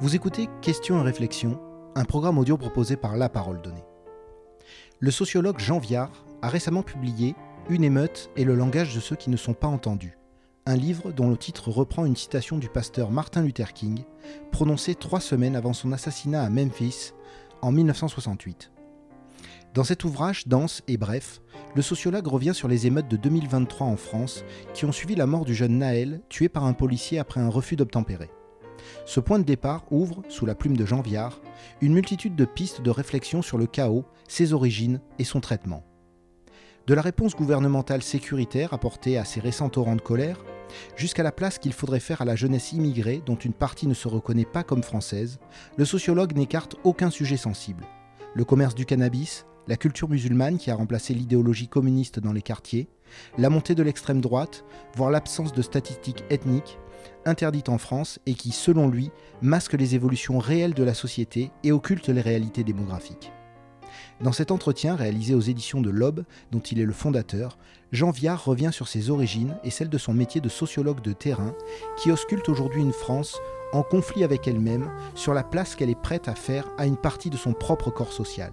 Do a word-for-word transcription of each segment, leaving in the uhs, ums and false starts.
Vous écoutez Questions et réflexions, un programme audio proposé par La Parole Donnée. Le sociologue Jean Viard a récemment publié « Une émeute et le langage de ceux qui ne sont pas entendus », un livre dont le titre reprend une citation du pasteur Martin Luther King, prononcée trois semaines avant son assassinat à Memphis en mille neuf cent soixante-huit. Dans cet ouvrage dense et bref, le sociologue revient sur les émeutes de deux mille vingt-trois en France qui ont suivi la mort du jeune Naël, tué par un policier après un refus d'obtempérer. Ce point de départ ouvre, sous la plume de Jean Viard, une multitude de pistes de réflexion sur le chaos, ses origines et son traitement. De la réponse gouvernementale sécuritaire apportée à ces récents torrents de colère, jusqu'à la place qu'il faudrait faire à la jeunesse immigrée dont une partie ne se reconnaît pas comme française, le sociologue n'écarte aucun sujet sensible. Le commerce du cannabis, la culture musulmane qui a remplacé l'idéologie communiste dans les quartiers, la montée de l'extrême droite, voire l'absence de statistiques ethniques, interdites en France et qui, selon lui, masquent les évolutions réelles de la société et occultent les réalités démographiques. Dans cet entretien réalisé aux éditions de l'Aube, dont il est le fondateur, Jean Viard revient sur ses origines et celle de son métier de sociologue de terrain, qui ausculte aujourd'hui une France en conflit avec elle-même sur la place qu'elle est prête à faire à une partie de son propre corps social.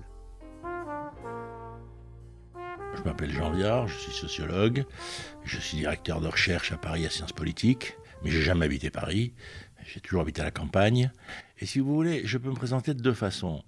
Je m'appelle Jean Viard, je suis sociologue, je suis directeur de recherche à Paris à Sciences Politiques, mais j'ai jamais habité Paris, j'ai toujours habité à la campagne. Et si vous voulez, je peux me présenter de deux façons.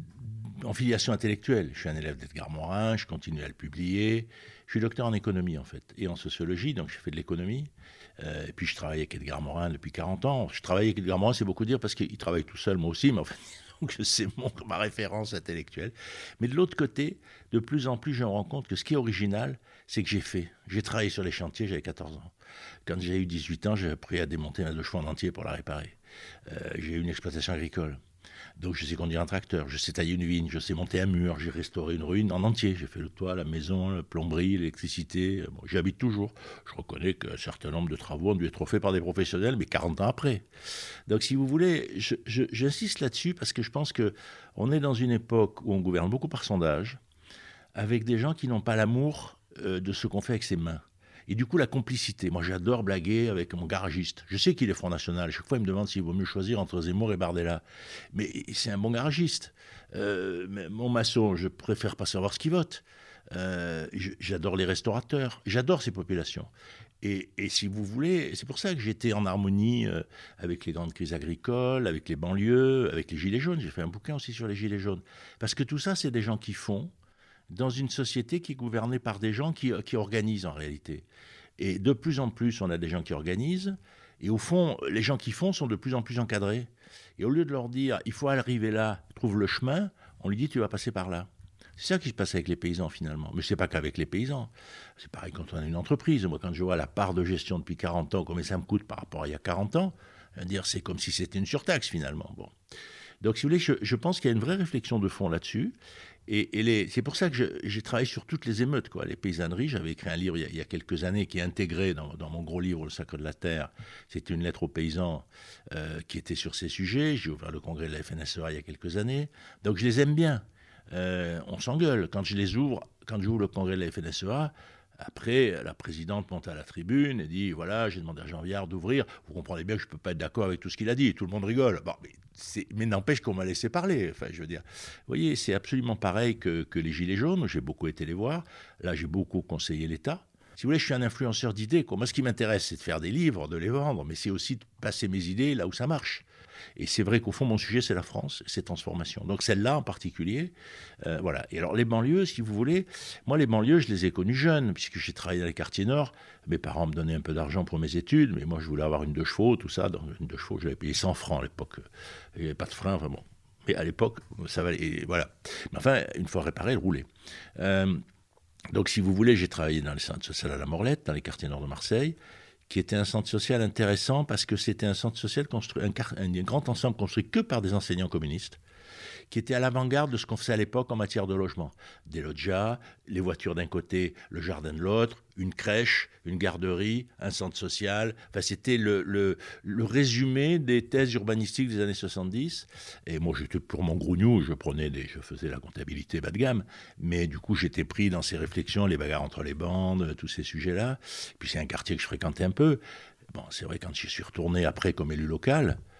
En filiation intellectuelle, je suis un élève d'Edgar Morin, je continue à le publier. Je suis docteur en économie en fait, et en sociologie, donc je fais de l'économie. Euh, et puis je travaille avec Edgar Morin depuis quarante ans. Je travaille avec Edgar Morin, c'est beaucoup dire, parce qu'il travaille tout seul, moi aussi, mais en fait, donc c'est mon, ma référence intellectuelle. Mais de l'autre côté, de plus en plus, je me rends compte que ce qui est original, c'est que j'ai fait. J'ai travaillé sur les chantiers, j'avais quatorze ans. Quand j'ai eu dix-huit ans, j'ai appris à démonter ma deux chevaux en entier pour la réparer. Euh, j'ai eu une exploitation agricole. Donc je sais conduire un tracteur, je sais tailler une vigne, je sais monter un mur, j'ai restauré une ruine en entier. J'ai fait le toit, la maison, la plomberie, l'électricité. Bon, j'y habite toujours. Je reconnais qu'un certain nombre de travaux ont dû être faits par des professionnels, mais quarante ans après. Donc si vous voulez, je, je, j'insiste là-dessus parce que je pense qu'on est dans une époque où on gouverne beaucoup par sondage, avec des gens qui n'ont pas l'amour euh, de ce qu'on fait avec ses mains. Et du coup, la complicité. Moi, j'adore blaguer avec mon garagiste. Je sais qu'il est Front National. Chaque fois, il me demande s'il vaut mieux choisir entre Zemmour et Bardella. Mais c'est un bon garagiste. Euh, mon maçon, je préfère pas savoir ce qu'il vote. Euh, j'adore les restaurateurs. J'adore ces populations. Et, et si vous voulez, c'est pour ça que j'étais en harmonie euh, avec les grandes crises agricoles, avec les banlieues, avec les gilets jaunes. J'ai fait un bouquin aussi sur les gilets jaunes. Parce que tout ça, c'est des gens qui font, dans une société qui est gouvernée par des gens qui, qui organisent en réalité. Et de plus en plus, on a des gens qui organisent, et au fond, les gens qui font sont de plus en plus encadrés. Et au lieu de leur dire « il faut arriver là, trouve le chemin », on lui dit « tu vas passer par là ». C'est ça qui se passe avec les paysans finalement. Mais ce n'est pas qu'avec les paysans. C'est pareil quand on a une entreprise. Moi, quand je vois la part de gestion depuis quarante ans, combien ça me coûte par rapport à il y a quarante ans, dire c'est comme si c'était une surtaxe finalement. Bon. Donc si vous voulez, je, je pense qu'il y a une vraie réflexion de fond là-dessus. Et, et les, c'est pour ça que je, j'ai travaillé sur toutes les émeutes, quoi. Les paysanneries. J'avais écrit un livre il y a, il y a quelques années qui est intégré dans, dans mon gros livre, Le Sacre de la Terre. C'était une lettre aux paysans euh, qui était sur ces sujets. J'ai ouvert le congrès de la F N S E A il y a quelques années. Donc je les aime bien. Euh, on s'engueule. Quand je les ouvre, quand j'ouvre le congrès de la F N S E A, après, la présidente monte à la tribune et dit « Voilà, j'ai demandé à Jean Viard d'ouvrir. Vous comprenez bien que je ne peux pas être d'accord avec tout ce qu'il a dit. » Et tout le monde rigole. Bon, mais, c'est, mais n'empêche qu'on m'a laissé parler. Enfin, je veux dire, vous voyez, c'est absolument pareil que, que les Gilets jaunes. J'ai beaucoup été les voir. Là, j'ai beaucoup conseillé l'État. Si vous voulez, je suis un influenceur d'idées, quoi. Moi, ce qui m'intéresse, c'est de faire des livres, de les vendre, mais c'est aussi de passer mes idées là où ça marche. Et c'est vrai qu'au fond, mon sujet, c'est la France, ces transformations. Donc celle-là en particulier, euh, voilà. Et alors les banlieues, si vous voulez, moi les banlieues, je les ai connues jeunes, puisque j'ai travaillé dans les quartiers nord. Mes parents me donnaient un peu d'argent pour mes études, mais moi je voulais avoir une deux chevaux, tout ça. Dans une deux chevaux, j'avais payé cent francs à l'époque. Il n'y avait pas de frein, vraiment. Mais à l'époque, ça valait, et voilà. Mais enfin, une fois réparé, elle roulait. Euh, donc si vous voulez, j'ai travaillé dans le centre social à la Morlette, dans les quartiers nord de Marseille, qui était un centre social intéressant parce que c'était un centre social construit, un, un grand ensemble construit que par des enseignants communistes, qui était à l'avant-garde de ce qu'on faisait à l'époque en matière de logement. Des loggias, les voitures d'un côté, le jardin de l'autre, une crèche, une garderie, un centre social. Enfin, c'était le, le, le résumé des thèses urbanistiques des années soixante-dix. Et moi, j'étais pour mon grognou, je prenais des, je faisais la comptabilité bas de gamme. Mais du coup, j'étais pris dans ces réflexions, les bagarres entre les bandes, tous ces sujets-là. Puis c'est un quartier que je fréquentais un peu. Bon, c'est vrai, quand je suis retourné après comme élu local,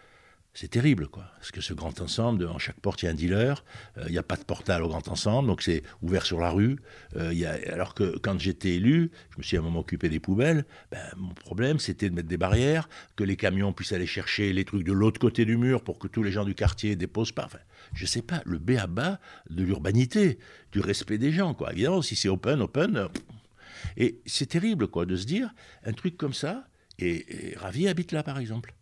C'est terrible, quoi. Parce que ce grand ensemble, devant chaque porte, il y a un dealer. Il euh, n'y a pas de portal au grand ensemble, donc c'est ouvert sur la rue. Euh, y a, alors que quand j'étais élu, je me suis à un moment occupé des poubelles. Ben, mon problème, c'était de mettre des barrières, que les camions puissent aller chercher les trucs de l'autre côté du mur pour que tous les gens du quartier déposent pas. Enfin, je sais pas, le b a ba de l'urbanité, du respect des gens, quoi. Évidemment, si c'est open, open. Euh, et c'est terrible, quoi, de se dire un truc comme ça. Et, et Ravier habite là, par exemple.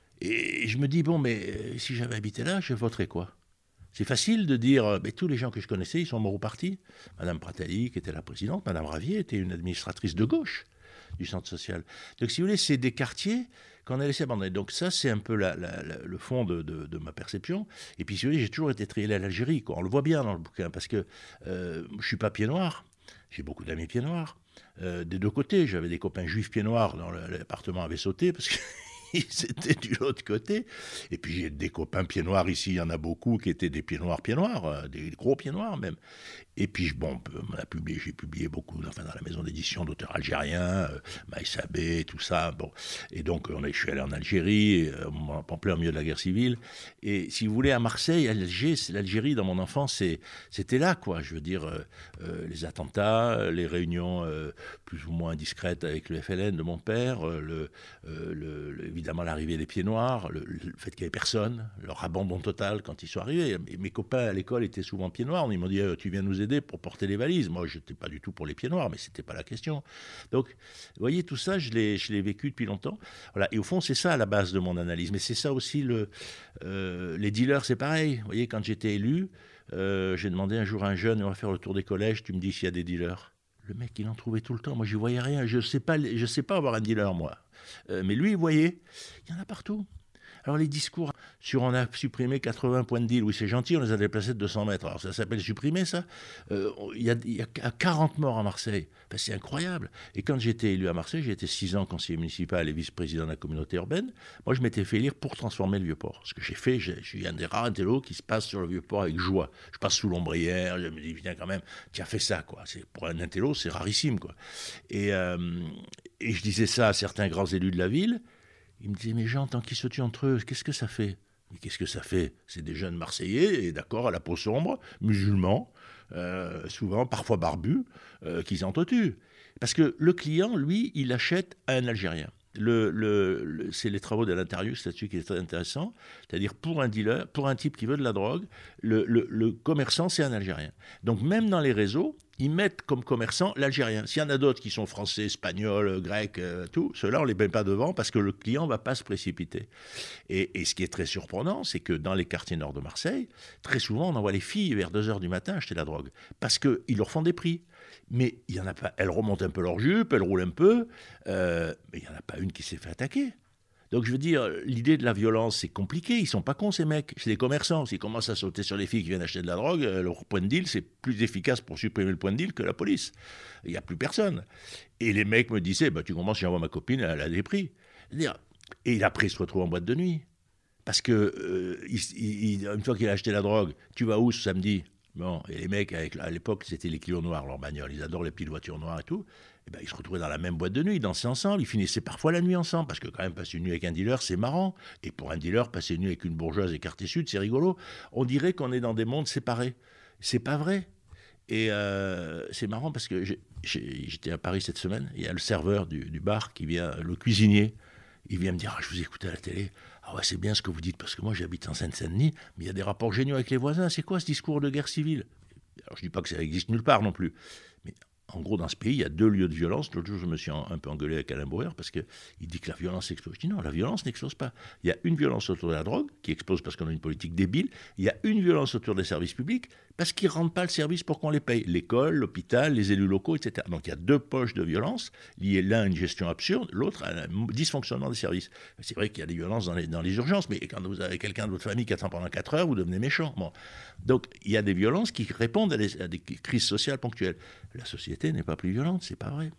Et je me dis, bon, mais si j'avais habité là, je voterais quoi ? C'est facile de dire, mais tous les gens que je connaissais, ils sont morts ou partis. Madame Pratali, qui était la présidente, Madame Ravier était une administratrice de gauche du centre social. Donc, si vous voulez, c'est des quartiers qu'on a laissés abandonnés. Donc ça, c'est un peu la, la, la, le fond de, de, de ma perception. Et puis, si vous voulez, j'ai toujours été très lié à l'Algérie, quoi. On le voit bien dans le bouquin, parce que euh, je ne suis pas pied noir. J'ai beaucoup d'amis pieds noirs. Euh, des deux côtés, j'avais des copains juifs pieds noirs dont l'appartement avait sauté, parce que c'était du l'autre côté. Et puis j'ai des copains pieds noirs ici, il y en a beaucoup qui étaient des pieds noirs, pieds noirs, euh, des gros pieds noirs même. Et puis bon, on a publié, j'ai publié beaucoup, enfin dans la maison d'édition d'auteurs algériens, euh, Maïs Abbé, tout ça. Bon, et donc on est, je suis allé en Algérie, euh, en plein milieu de la guerre civile. Et si vous voulez, à Marseille, Alger, l'Algérie dans mon enfance, c'est, c'était là, quoi. Je veux dire, euh, euh, les attentats, les réunions euh, plus ou moins discrètes avec le F L N de mon père, euh, le, euh, le, le, évidemment l'arrivée des pieds noirs, le, le fait qu'il n'y avait personne, leur abandon total quand ils sont arrivés. Et mes copains à l'école étaient souvent pieds noirs. Ils m'ont dit eh, tu viens nous aider pour porter les valises. Moi, je n'étais pas du tout pour les pieds noirs, mais ce n'était pas la question. Donc, vous voyez, tout ça, je l'ai, je l'ai vécu depuis longtemps. Voilà. Et au fond, c'est ça à la base de mon analyse. Mais c'est ça aussi, le, euh, les dealers, c'est pareil. Vous voyez, quand j'étais élu, euh, j'ai demandé un jour à un jeune, on va faire le tour des collèges, tu me dis s'il y a des dealers. Le mec, il en trouvait tout le temps. Moi, je ne voyais rien. Je ne sais pas, je sais pas avoir un dealer, moi. Euh, mais lui, il voyait. Il y en a partout. Alors les discours sur on a supprimé quatre-vingts points de deal, oui c'est gentil, on les a déplacés de deux cents mètres. Alors ça s'appelle supprimer ça. Euh, il y a, y a quarante morts à Marseille. Enfin, c'est incroyable. Et quand j'étais élu à Marseille, j'ai été six ans conseiller municipal et vice-président de la communauté urbaine. Moi je m'étais fait élire pour transformer le Vieux-Port. Ce que j'ai fait, je suis un des rares intellos qui se passe sur le Vieux-Port avec joie. Je passe sous l'ombrière, je me dis putain quand même, tu as fait ça quoi. C'est, pour un intello, c'est rarissime quoi. Et, euh, et je disais ça à certains grands élus de la ville. Il me disait, mais Jean, tant qu'ils se tuent entre eux, qu'est-ce que ça fait ? Mais qu'est-ce que ça fait ? C'est des jeunes Marseillais, et d'accord, à la peau sombre, musulmans, euh, souvent, parfois barbus, euh, qui s'entretuent. Parce que le client, lui, il achète à un Algérien. Le, le, le, c'est les travaux de l'Intérius là-dessus qui est très intéressant. C'est-à-dire, pour un dealer, pour un type qui veut de la drogue, le, le, le commerçant, c'est un Algérien. Donc, même dans les réseaux, ils mettent comme commerçant l'Algérien. S'il y en a d'autres qui sont français, espagnols, grecs, euh, tout, ceux-là, on ne les met pas devant parce que le client ne va pas se précipiter. Et, et ce qui est très surprenant, c'est que dans les quartiers nord de Marseille, très souvent, on envoie les filles vers deux heures du matin acheter la drogue parce qu'ils leur font des prix. Mais il y en a pas. Elles remontent un peu leur jupe, elles roulent un peu, euh, mais il n'y en a pas une qui s'est fait attaquer. Donc je veux dire, l'idée de la violence, c'est compliqué. Ils sont pas cons, ces mecs. C'est des commerçants. S'ils commencent à sauter sur les filles qui viennent acheter de la drogue, leur point de deal, c'est plus efficace pour supprimer le point de deal que la police. Il n'y a plus personne. Et les mecs me disaient, bah, tu commences, j'envoie ma copine, elle a des prix. C'est-à-dire, et après, il se retrouve en boîte de nuit. Parce que, euh, il, il, une fois qu'il a acheté la drogue, tu vas où ce samedi ? Bon, et les mecs, avec, à l'époque, c'était les Clio noirs, leur bagnole. Ils adorent les petites voitures noires et tout. Et ben, ils se retrouvaient dans la même boîte de nuit, ils dansaient ensemble, ils finissaient parfois la nuit ensemble, parce que quand même, passer une nuit avec un dealer, c'est marrant. Et pour un dealer, passer une nuit avec une bourgeoise écartée sud, c'est rigolo. On dirait qu'on est dans des mondes séparés. C'est pas vrai. Et euh, c'est marrant parce que j'ai, j'ai, j'étais à Paris cette semaine, il y a le serveur du, du bar qui vient, le cuisinier, il vient me dire ah, « je vous écoutais à la télé ». Ah ouais, c'est bien ce que vous dites, parce que moi j'habite en Seine-Saint-Denis, mais il y a des rapports géniaux avec les voisins. C'est quoi ce discours de guerre civile ? Alors je ne dis pas que ça existe nulle part non plus, mais en gros dans ce pays, il y a deux lieux de violence. L'autre jour, je me suis un peu engueulé avec Alain Brouwer parce qu'il dit que la violence explose. Je dis non, la violence n'explose pas. Il y a une violence autour de la drogue qui explose parce qu'on a une politique débile. Il y a une violence autour des services publics parce qu'ils ne rendent pas le service pour qu'on les paye. L'école, l'hôpital, les élus locaux, et cetera. Donc il y a deux poches de violence liées l'un à une gestion absurde, l'autre à un dysfonctionnement des services. C'est vrai qu'il y a des violences dans les, dans les urgences, mais quand vous avez quelqu'un de votre famille qui attend pendant quatre heures, vous devenez méchant. Bon. Donc il y a des violences qui répondent à des, à des crises sociales ponctuelles. La société n'est pas plus violente, c'est pas vrai.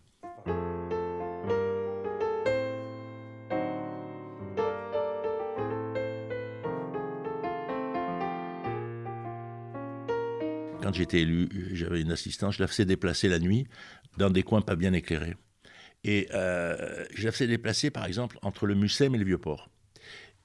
Quand j'étais élu, j'avais une assistante, je la faisais déplacer la nuit dans des coins pas bien éclairés. Et euh, je la faisais déplacer, par exemple, entre le Mucem et le Vieux-Port.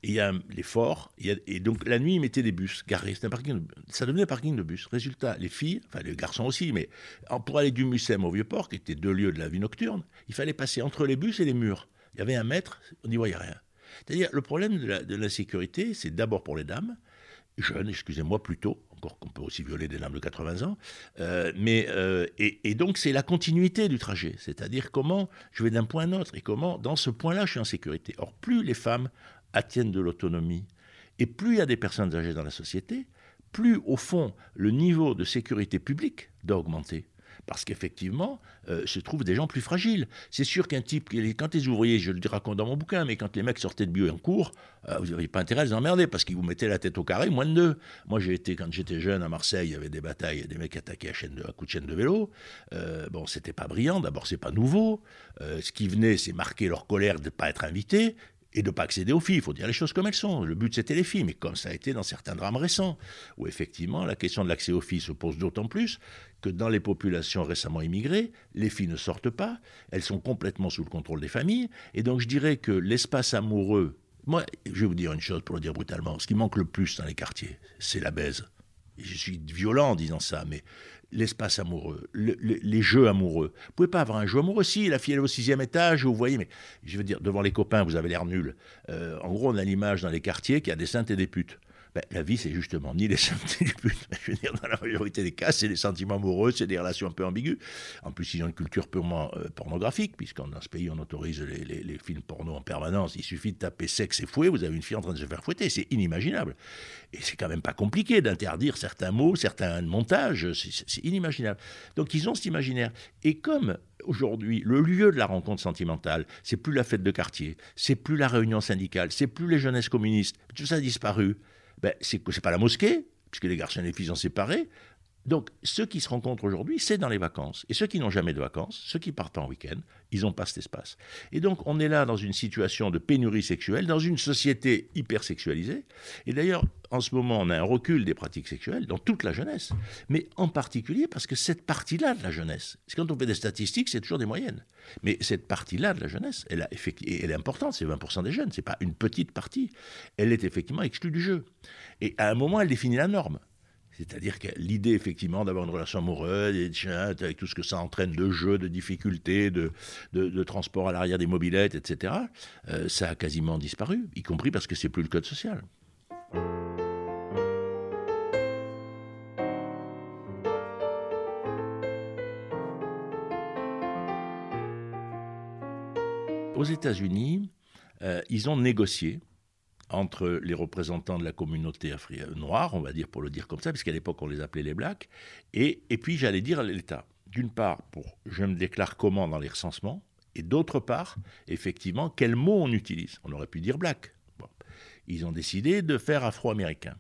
Et il y a les forts, il y a, et donc la nuit, ils mettaient des bus garés. C'était un parking de, ça devenait un parking de bus. Résultat, les filles, enfin les garçons aussi, mais pour aller du Mucem au Vieux-Port, qui étaient deux lieux de la vie nocturne, il fallait passer entre les bus et les murs. Il y avait un mètre, on n'y voyait rien. C'est-à-dire, le problème de la, de la sécurité, c'est d'abord pour les dames, jeunes, excusez-moi, plutôt, encore qu'on peut aussi violer des dames de quatre-vingts ans, euh, mais, euh, et, et donc c'est la continuité du trajet, c'est-à-dire comment je vais d'un point à un autre, et comment, dans ce point-là, je suis en sécurité. Or, plus les femmes attiennent de l'autonomie, et plus il y a des personnes âgées dans la société, plus, au fond, le niveau de sécurité publique doit augmenter. Parce qu'effectivement, euh, se trouvent des gens plus fragiles. C'est sûr qu'un type, quand les ouvriers, je le raconte dans mon bouquin, mais quand les mecs sortaient de bio en cours, euh, vous n'aviez pas intérêt à les emmerder, parce qu'ils vous mettaient la tête au carré, moins de deux. Moi, j'ai été, quand j'étais jeune à Marseille, il y avait des batailles, des mecs attaquaient à, chaîne de, à coups de chaîne de vélo. Euh, bon, c'était pas brillant, d'abord, c'est pas nouveau. Euh, ce qui venait, c'est marquer leur colère de ne pas être invité. Et de ne pas accéder aux filles, il faut dire les choses comme elles sont. Le but, c'était les filles, mais comme ça a été dans certains drames récents, où effectivement, la question de l'accès aux filles se pose d'autant plus que dans les populations récemment immigrées, les filles ne sortent pas, elles sont complètement sous le contrôle des familles, et donc je dirais que l'espace amoureux, moi, je vais vous dire une chose pour le dire brutalement, ce qui manque le plus dans les quartiers, c'est la baise. Et je suis violent en disant ça, mais l'espace amoureux, le, le, les jeux amoureux. Vous ne pouvez pas avoir un jeu amoureux. Si, la fille elle est au sixième étage, vous voyez, mais je veux dire, devant les copains, vous avez l'air nul. Euh, en gros, on a l'image dans les quartiers qu'il y a des saintes et des putes. Ben, la vie, c'est justement ni les saintes ni les putes. Je veux dire, dans la majorité des cas, c'est des sentiments amoureux, c'est des relations un peu ambiguës. En plus, ils ont une culture purement euh, pornographique, puisqu'en dans ce pays, on autorise les, les, les films porno en permanence. Il suffit de taper sexe et fouet, vous avez une fille en train de se faire fouetter. C'est inimaginable. Et c'est quand même pas compliqué d'interdire certains mots, certains montages. C'est, c'est, c'est inimaginable. Donc, ils ont cet imaginaire. Et comme aujourd'hui, le lieu de la rencontre sentimentale, c'est plus la fête de quartier, c'est plus la réunion syndicale, c'est plus les jeunesses communistes, tout ça a disparu. Ben, c'est, c'est pas la mosquée, puisque les garçons et les filles sont séparés. Donc, ceux qui se rencontrent aujourd'hui, c'est dans les vacances. Et ceux qui n'ont jamais de vacances, ceux qui partent en week-end, ils n'ont pas cet espace. Et donc, on est là dans une situation de pénurie sexuelle, dans une société hyper sexualisée. Et d'ailleurs, en ce moment, on a un recul des pratiques sexuelles dans toute la jeunesse. Mais en particulier parce que cette partie-là de la jeunesse, parce que quand on fait des statistiques, c'est toujours des moyennes. Mais cette partie-là de la jeunesse, elle, a effecti- elle est importante, c'est vingt pour cent des jeunes, c'est pas une petite partie. Elle est effectivement exclue du jeu. Et à un moment, elle définit la norme. C'est-à-dire que l'idée, effectivement, d'avoir une relation amoureuse, avec tout ce que ça entraîne de jeux, de difficultés, de, de, de transport à l'arrière des mobylettes, et cetera, euh, ça a quasiment disparu, y compris parce que c'est plus le code social. Aux États-Unis, euh, ils ont négocié entre les représentants de la communauté afri- noire, on va dire pour le dire comme ça, puisqu'à l'époque on les appelait les blacks, et, et puis j'allais dire l'État. D'une part, pour je me déclare comment dans les recensements, et d'autre part, effectivement, quel mot on utilise. On aurait pu dire black. Bon. Ils ont décidé de faire afro-américain.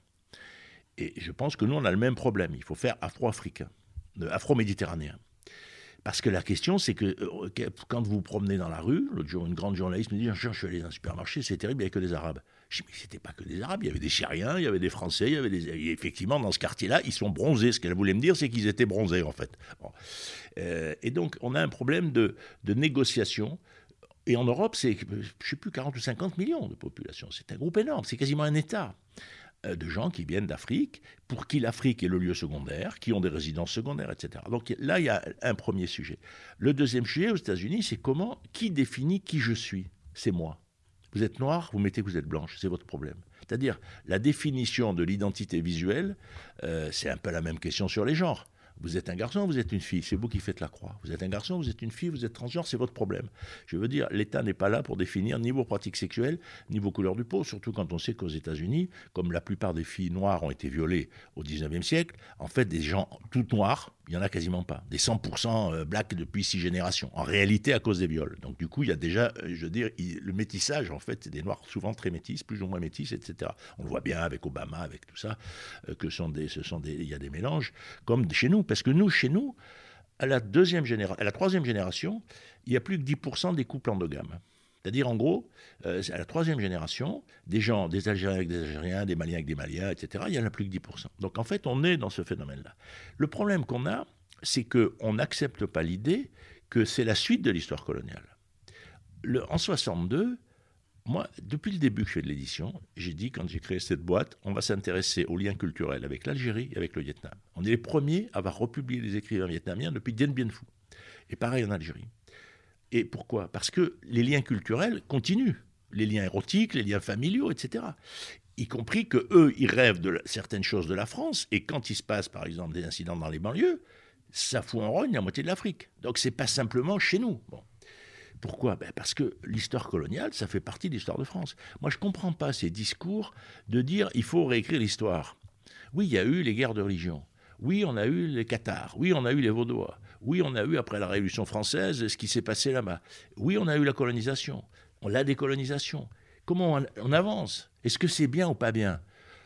Et je pense que nous, on a le même problème. Il faut faire afro-africain, afro-méditerranéen. Parce que la question, c'est que euh, quand vous vous promenez dans la rue, l'autre jour, une grande journaliste me dit « Je suis allé dans un supermarché, c'est terrible, il n'y avait que des Arabes. » Je dis « Mais c'était pas que des Arabes, il y avait des Syriens, il y avait des Français, il y avait des... » Et effectivement, dans ce quartier-là, ils sont bronzés. Ce qu'elle voulait me dire, c'est qu'ils étaient bronzés, en fait. Bon. Euh, et donc, on a un problème de, de négociation. Et en Europe, c'est, je ne sais plus, quarante ou cinquante millions de population. C'est un groupe énorme, c'est quasiment un État. De gens qui viennent d'Afrique, pour qui l'Afrique est le lieu secondaire, qui ont des résidences secondaires, et cetera. Donc là, il y a un premier sujet. Le deuxième sujet aux États-Unis, c'est comment, qui définit qui je suis ? C'est moi. Vous êtes noir, vous mettez que vous êtes blanche, c'est votre problème. C'est-à-dire, la définition de l'identité visuelle, euh, c'est un peu la même question sur les genres. Vous êtes un garçon, vous êtes une fille, c'est vous qui faites la croix. Vous êtes un garçon, vous êtes une fille, vous êtes transgenre, c'est votre problème. Je veux dire, l'État n'est pas là pour définir ni vos pratiques sexuelles, ni vos couleurs du peau, surtout quand on sait qu'aux États-Unis, comme la plupart des filles noires ont été violées au dix-neuvième siècle, en fait, des gens toutes noirs, il n'y en a quasiment pas. Des cent pour cent blacks depuis six générations, en réalité à cause des viols. Donc du coup, il y a déjà, je veux dire, le métissage, en fait, c'est des noirs souvent très métis, plus ou moins métis, et cetera. On le voit bien avec Obama, avec tout ça, que sont des, ce sont des, il y a des mélanges, comme chez nous. Parce que nous, chez nous, à la, deuxième généra- à la troisième génération, il n'y a plus que dix pour cent des couples endogames. C'est-à-dire, en gros, euh, à la troisième génération, des gens, des Algériens avec des Algériens, des Maliens avec des Maliens, et cetera, il n'y en a plus que dix pour cent. Donc, en fait, on est dans ce phénomène-là. Le problème qu'on a, c'est qu'on n'accepte pas l'idée que c'est la suite de l'histoire coloniale. Le, en soixante-deux, Moi, depuis le début que je fais de l'édition, j'ai dit, quand j'ai créé cette boîte, on va s'intéresser aux liens culturels avec l'Algérie et avec le Vietnam. On est les premiers à avoir republié les écrivains vietnamiens depuis Dien Bien Phu. Et pareil en Algérie. Et pourquoi ? Parce que les liens culturels continuent. Les liens érotiques, les liens familiaux, et cetera. Y compris qu'eux, ils rêvent de certaines choses de la France. Et quand il se passe, par exemple, des incidents dans les banlieues, ça fout en rogne la moitié de l'Afrique. Donc, c'est pas simplement chez nous. Bon. Pourquoi ? Ben parce que l'histoire coloniale, ça fait partie de l'histoire de France. Moi, je ne comprends pas ces discours de dire il faut réécrire l'histoire. Oui, il y a eu les guerres de religion. Oui, on a eu les Cathares. Oui, on a eu les Vaudois. Oui, on a eu, après la Révolution française, ce qui s'est passé là-bas. Oui, on a eu la colonisation. On la décolonisation. Comment on, on avance ? Est-ce que c'est bien ou pas bien ?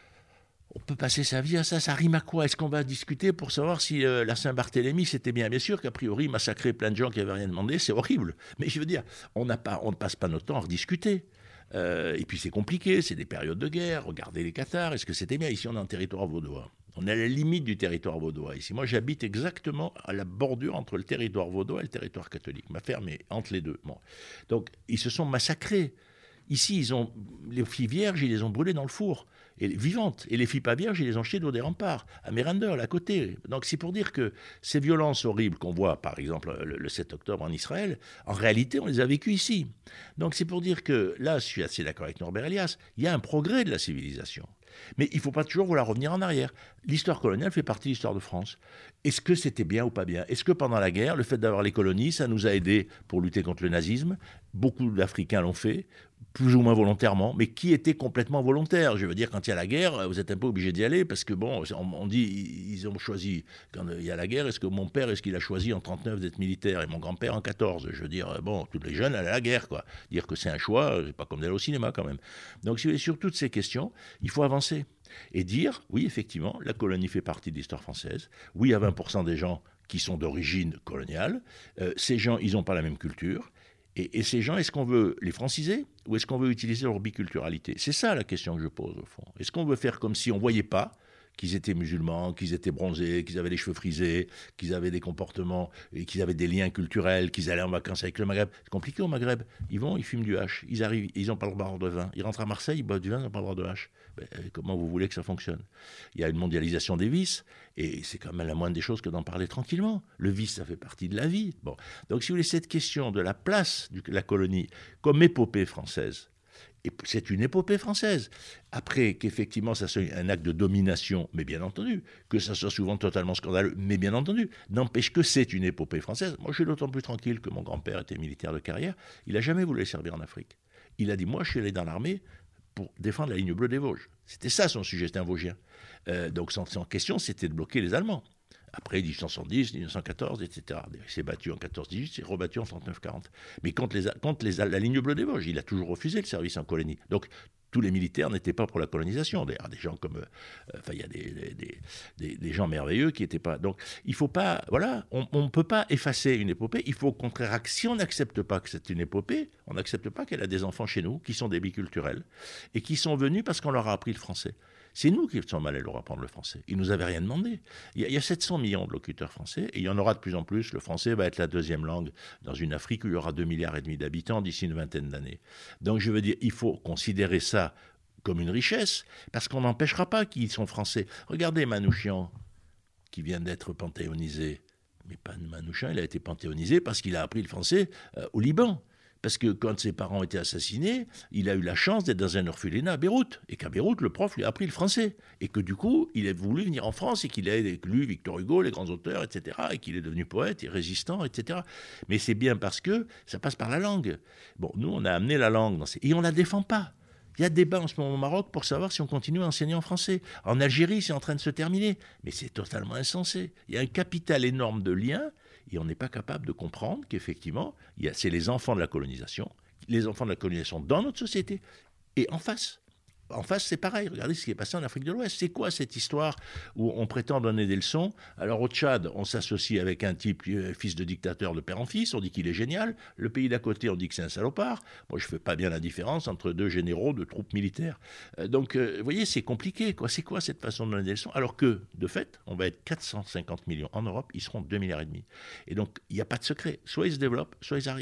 On peut passer sa vie à ça, ça rime à quoi ? Est-ce qu'on va discuter pour savoir si euh, la Saint-Barthélemy, c'était bien ? Bien sûr qu'a priori, massacrer plein de gens qui n'avaient rien demandé, c'est horrible. Mais je veux dire, on, n'a pas, on ne passe pas notre temps à rediscuter. Euh, et puis c'est compliqué, c'est des périodes de guerre. Regardez les Cathares, est-ce que c'était bien ? Ici, on est en territoire vaudois. On est à la limite du territoire vaudois. Ici, moi, j'habite exactement à la bordure entre le territoire vaudois et le territoire catholique. Ma ferme est entre les deux. Bon. Donc, ils se sont massacrés. Ici, ils ont, les filles vierges, ils les ont brûlées dans le four, et vivantes. Et les filles pas vierges, ils les ont jetées dans des remparts, à Mérandeur, à côté. Donc c'est pour dire que ces violences horribles qu'on voit, par exemple, le, le sept octobre en Israël, en réalité, on les a vécues ici. Donc c'est pour dire que, là, je suis assez d'accord avec Norbert Elias, il y a un progrès de la civilisation. Mais il ne faut pas toujours vouloir revenir en arrière. L'histoire coloniale fait partie de l'histoire de France. Est-ce que c'était bien ou pas bien ? Est-ce que pendant la guerre, le fait d'avoir les colonies, ça nous a aidés pour lutter contre le nazisme ? Beaucoup d'Africains l'ont fait, plus ou moins volontairement, mais qui était complètement volontaire ? Je veux dire, quand il y a la guerre, vous êtes un peu obligé d'y aller, parce que bon, on, on dit, ils ont choisi, quand il y a la guerre, est-ce que mon père, est-ce qu'il a choisi en trente-neuf d'être militaire, et mon grand-père en quatorze ? Je veux dire, bon, tous les jeunes allaient à la guerre, quoi. Dire que c'est un choix, c'est pas comme d'aller au cinéma, quand même. Donc, sur toutes ces questions, il faut avancer. Et dire, oui, effectivement, la colonie fait partie de l'histoire française. Oui, il y a vingt pour cent des gens qui sont d'origine coloniale. Euh, ces gens, ils n'ont pas la même culture. Et, et ces gens, est-ce qu'on veut les franciser ou est-ce qu'on veut utiliser leur biculturalité ? C'est ça la question que je pose, au fond. Est-ce qu'on veut faire comme si on ne voyait pas qu'ils étaient musulmans, qu'ils étaient bronzés, qu'ils avaient les cheveux frisés, qu'ils avaient des comportements, et qu'ils avaient des liens culturels, qu'ils allaient en vacances avec le Maghreb ? C'est compliqué au Maghreb. Ils vont, ils fument du hache. Ils arrivent, ils n'ont pas le droit de vin. Ils rentrent à Marseille, ils boivent du vin, ils n'ont pas le droit de hache. Ben, comment vous voulez que ça fonctionne ? Il y a une mondialisation des vices, et c'est quand même la moindre des choses que d'en parler tranquillement. Le vice, ça fait partie de la vie. Bon. Donc, si vous voulez, cette question de la place de la colonie comme épopée française, et c'est une épopée française. Après, qu'effectivement, ça soit un acte de domination, mais bien entendu, que ça soit souvent totalement scandaleux, mais bien entendu, n'empêche que c'est une épopée française. Moi, je suis d'autant plus tranquille que mon grand-père était militaire de carrière. Il n'a jamais voulu servir en Afrique. Il a dit, moi, je suis allé dans l'armée pour défendre la ligne bleue des Vosges. C'était ça son sujet, c'était un Vosgien. Euh, donc, son, son question, c'était de bloquer les Allemands. Après dix-huit cent soixante-dix, dix-neuf cent quatorze, et cetera. Il s'est battu en quatorze dix-huit, il s'est rebattu en trente-neuf quarante. Mais contre, les, contre les, la ligne bleue des Vosges, il a toujours refusé le service en colonie. Donc, tous les militaires n'étaient pas pour la colonisation. D'ailleurs, des gens comme... Euh, enfin, il y a des, des, des, des gens merveilleux qui n'étaient pas... Donc, il ne faut pas... Voilà, on ne peut pas effacer une épopée. Il faut au contraire, si on n'accepte pas que c'est une épopée, on n'accepte pas qu'elle a des enfants chez nous qui sont des biculturels et qui sont venus parce qu'on leur a appris le français. C'est nous qui sommes allés leur apprendre le français. Ils ne nous avaient rien demandé. Il y, a, il y a sept cents millions de locuteurs français, et il y en aura de plus en plus. Le français va être la deuxième langue dans une Afrique où il y aura deux milliards et demi d'habitants d'ici une vingtaine d'années. Donc je veux dire, il faut considérer ça comme une richesse, parce qu'on n'empêchera pas qu'ils sont français. Regardez Manouchian, qui vient d'être panthéonisé. Mais pas Manouchian, il a été panthéonisé parce qu'il a appris le français euh, au Liban. Parce que quand ses parents étaient assassinés, il a eu la chance d'être dans un orphelinat à Beyrouth. Et qu'à Beyrouth, le prof lui a appris le français. Et que du coup, il a voulu venir en France et qu'il a lu Victor Hugo, les grands auteurs, et cetera. Et qu'il est devenu poète et résistant, et cetera. Mais c'est bien parce que ça passe par la langue. Bon, nous, on a amené la langue dans ces... et on ne la défend pas. Il y a débat en ce moment au Maroc pour savoir si on continue à enseigner en français. En Algérie, c'est en train de se terminer. Mais c'est totalement insensé. Il y a un capital énorme de liens. Et on n'est pas capable de comprendre qu'effectivement, il y a, c'est les enfants de la colonisation, les enfants de la colonisation dans notre société, et en face. En face, c'est pareil. Regardez ce qui est passé en Afrique de l'Ouest. C'est quoi cette histoire où on prétend donner des leçons ? Alors au Tchad, on s'associe avec un type fils de dictateur de père en fils, on dit qu'il est génial. Le pays d'à côté, on dit que c'est un salopard. Moi, je ne fais pas bien la différence entre deux généraux de troupes militaires. Euh, donc, euh, vous voyez, c'est compliqué, quoi. C'est quoi cette façon de donner des leçons ? Alors que, de fait, on va être quatre cent cinquante millions en Europe, ils seront deux milliards et demi. Et donc, il n'y a pas de secret. Soit ils se développent, soit ils arrivent.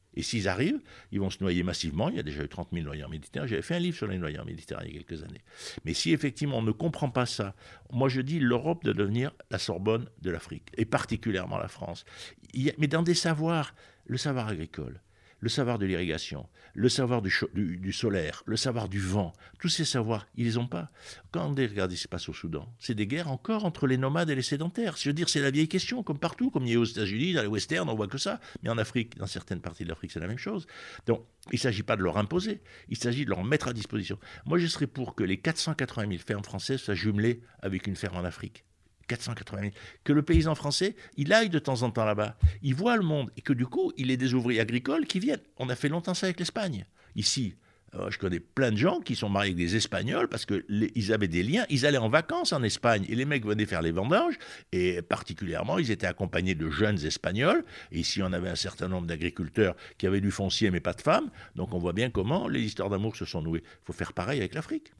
Et s'ils arrivent, ils vont se noyer massivement. Il y a déjà eu trente mille noyés en Méditerranée. J'avais fait un livre sur les noyés en Méditerranée il y a quelques années. Mais si effectivement on ne comprend pas ça, moi je dis l'Europe doit devenir la Sorbonne de l'Afrique, et particulièrement la France. Il y a, mais dans des savoirs, le savoir agricole, le savoir de l'irrigation, le savoir du, du, du solaire, le savoir du vent, tous ces savoirs, ils les ont pas. Quand on regarde ce qui se passe au Soudan, c'est des guerres encore entre les nomades et les sédentaires. Je veux dire, c'est la vieille question, comme partout, comme il y a aux États-Unis, dans les westerns, on voit que ça. Mais en Afrique, dans certaines parties de l'Afrique, c'est la même chose. Donc, il ne s'agit pas de leur imposer, il s'agit de leur mettre à disposition. Moi, je serais pour que les quatre cent quatre-vingt mille fermes françaises soient jumelées avec une ferme en Afrique. quatre cent quatre-vingt mille. Que le paysan français, il aille de temps en temps là-bas, il voit le monde, et que du coup, il ait des ouvriers agricoles qui viennent. On a fait longtemps ça avec l'Espagne. Ici, euh, je connais plein de gens qui sont mariés avec des Espagnols parce qu'ils avaient des liens, ils allaient en vacances en Espagne, et les mecs venaient faire les vendanges, et particulièrement, ils étaient accompagnés de jeunes Espagnols, et ici, on avait un certain nombre d'agriculteurs qui avaient du foncier, mais pas de femmes, donc on voit bien comment les histoires d'amour se sont nouées. Il faut faire pareil avec l'Afrique.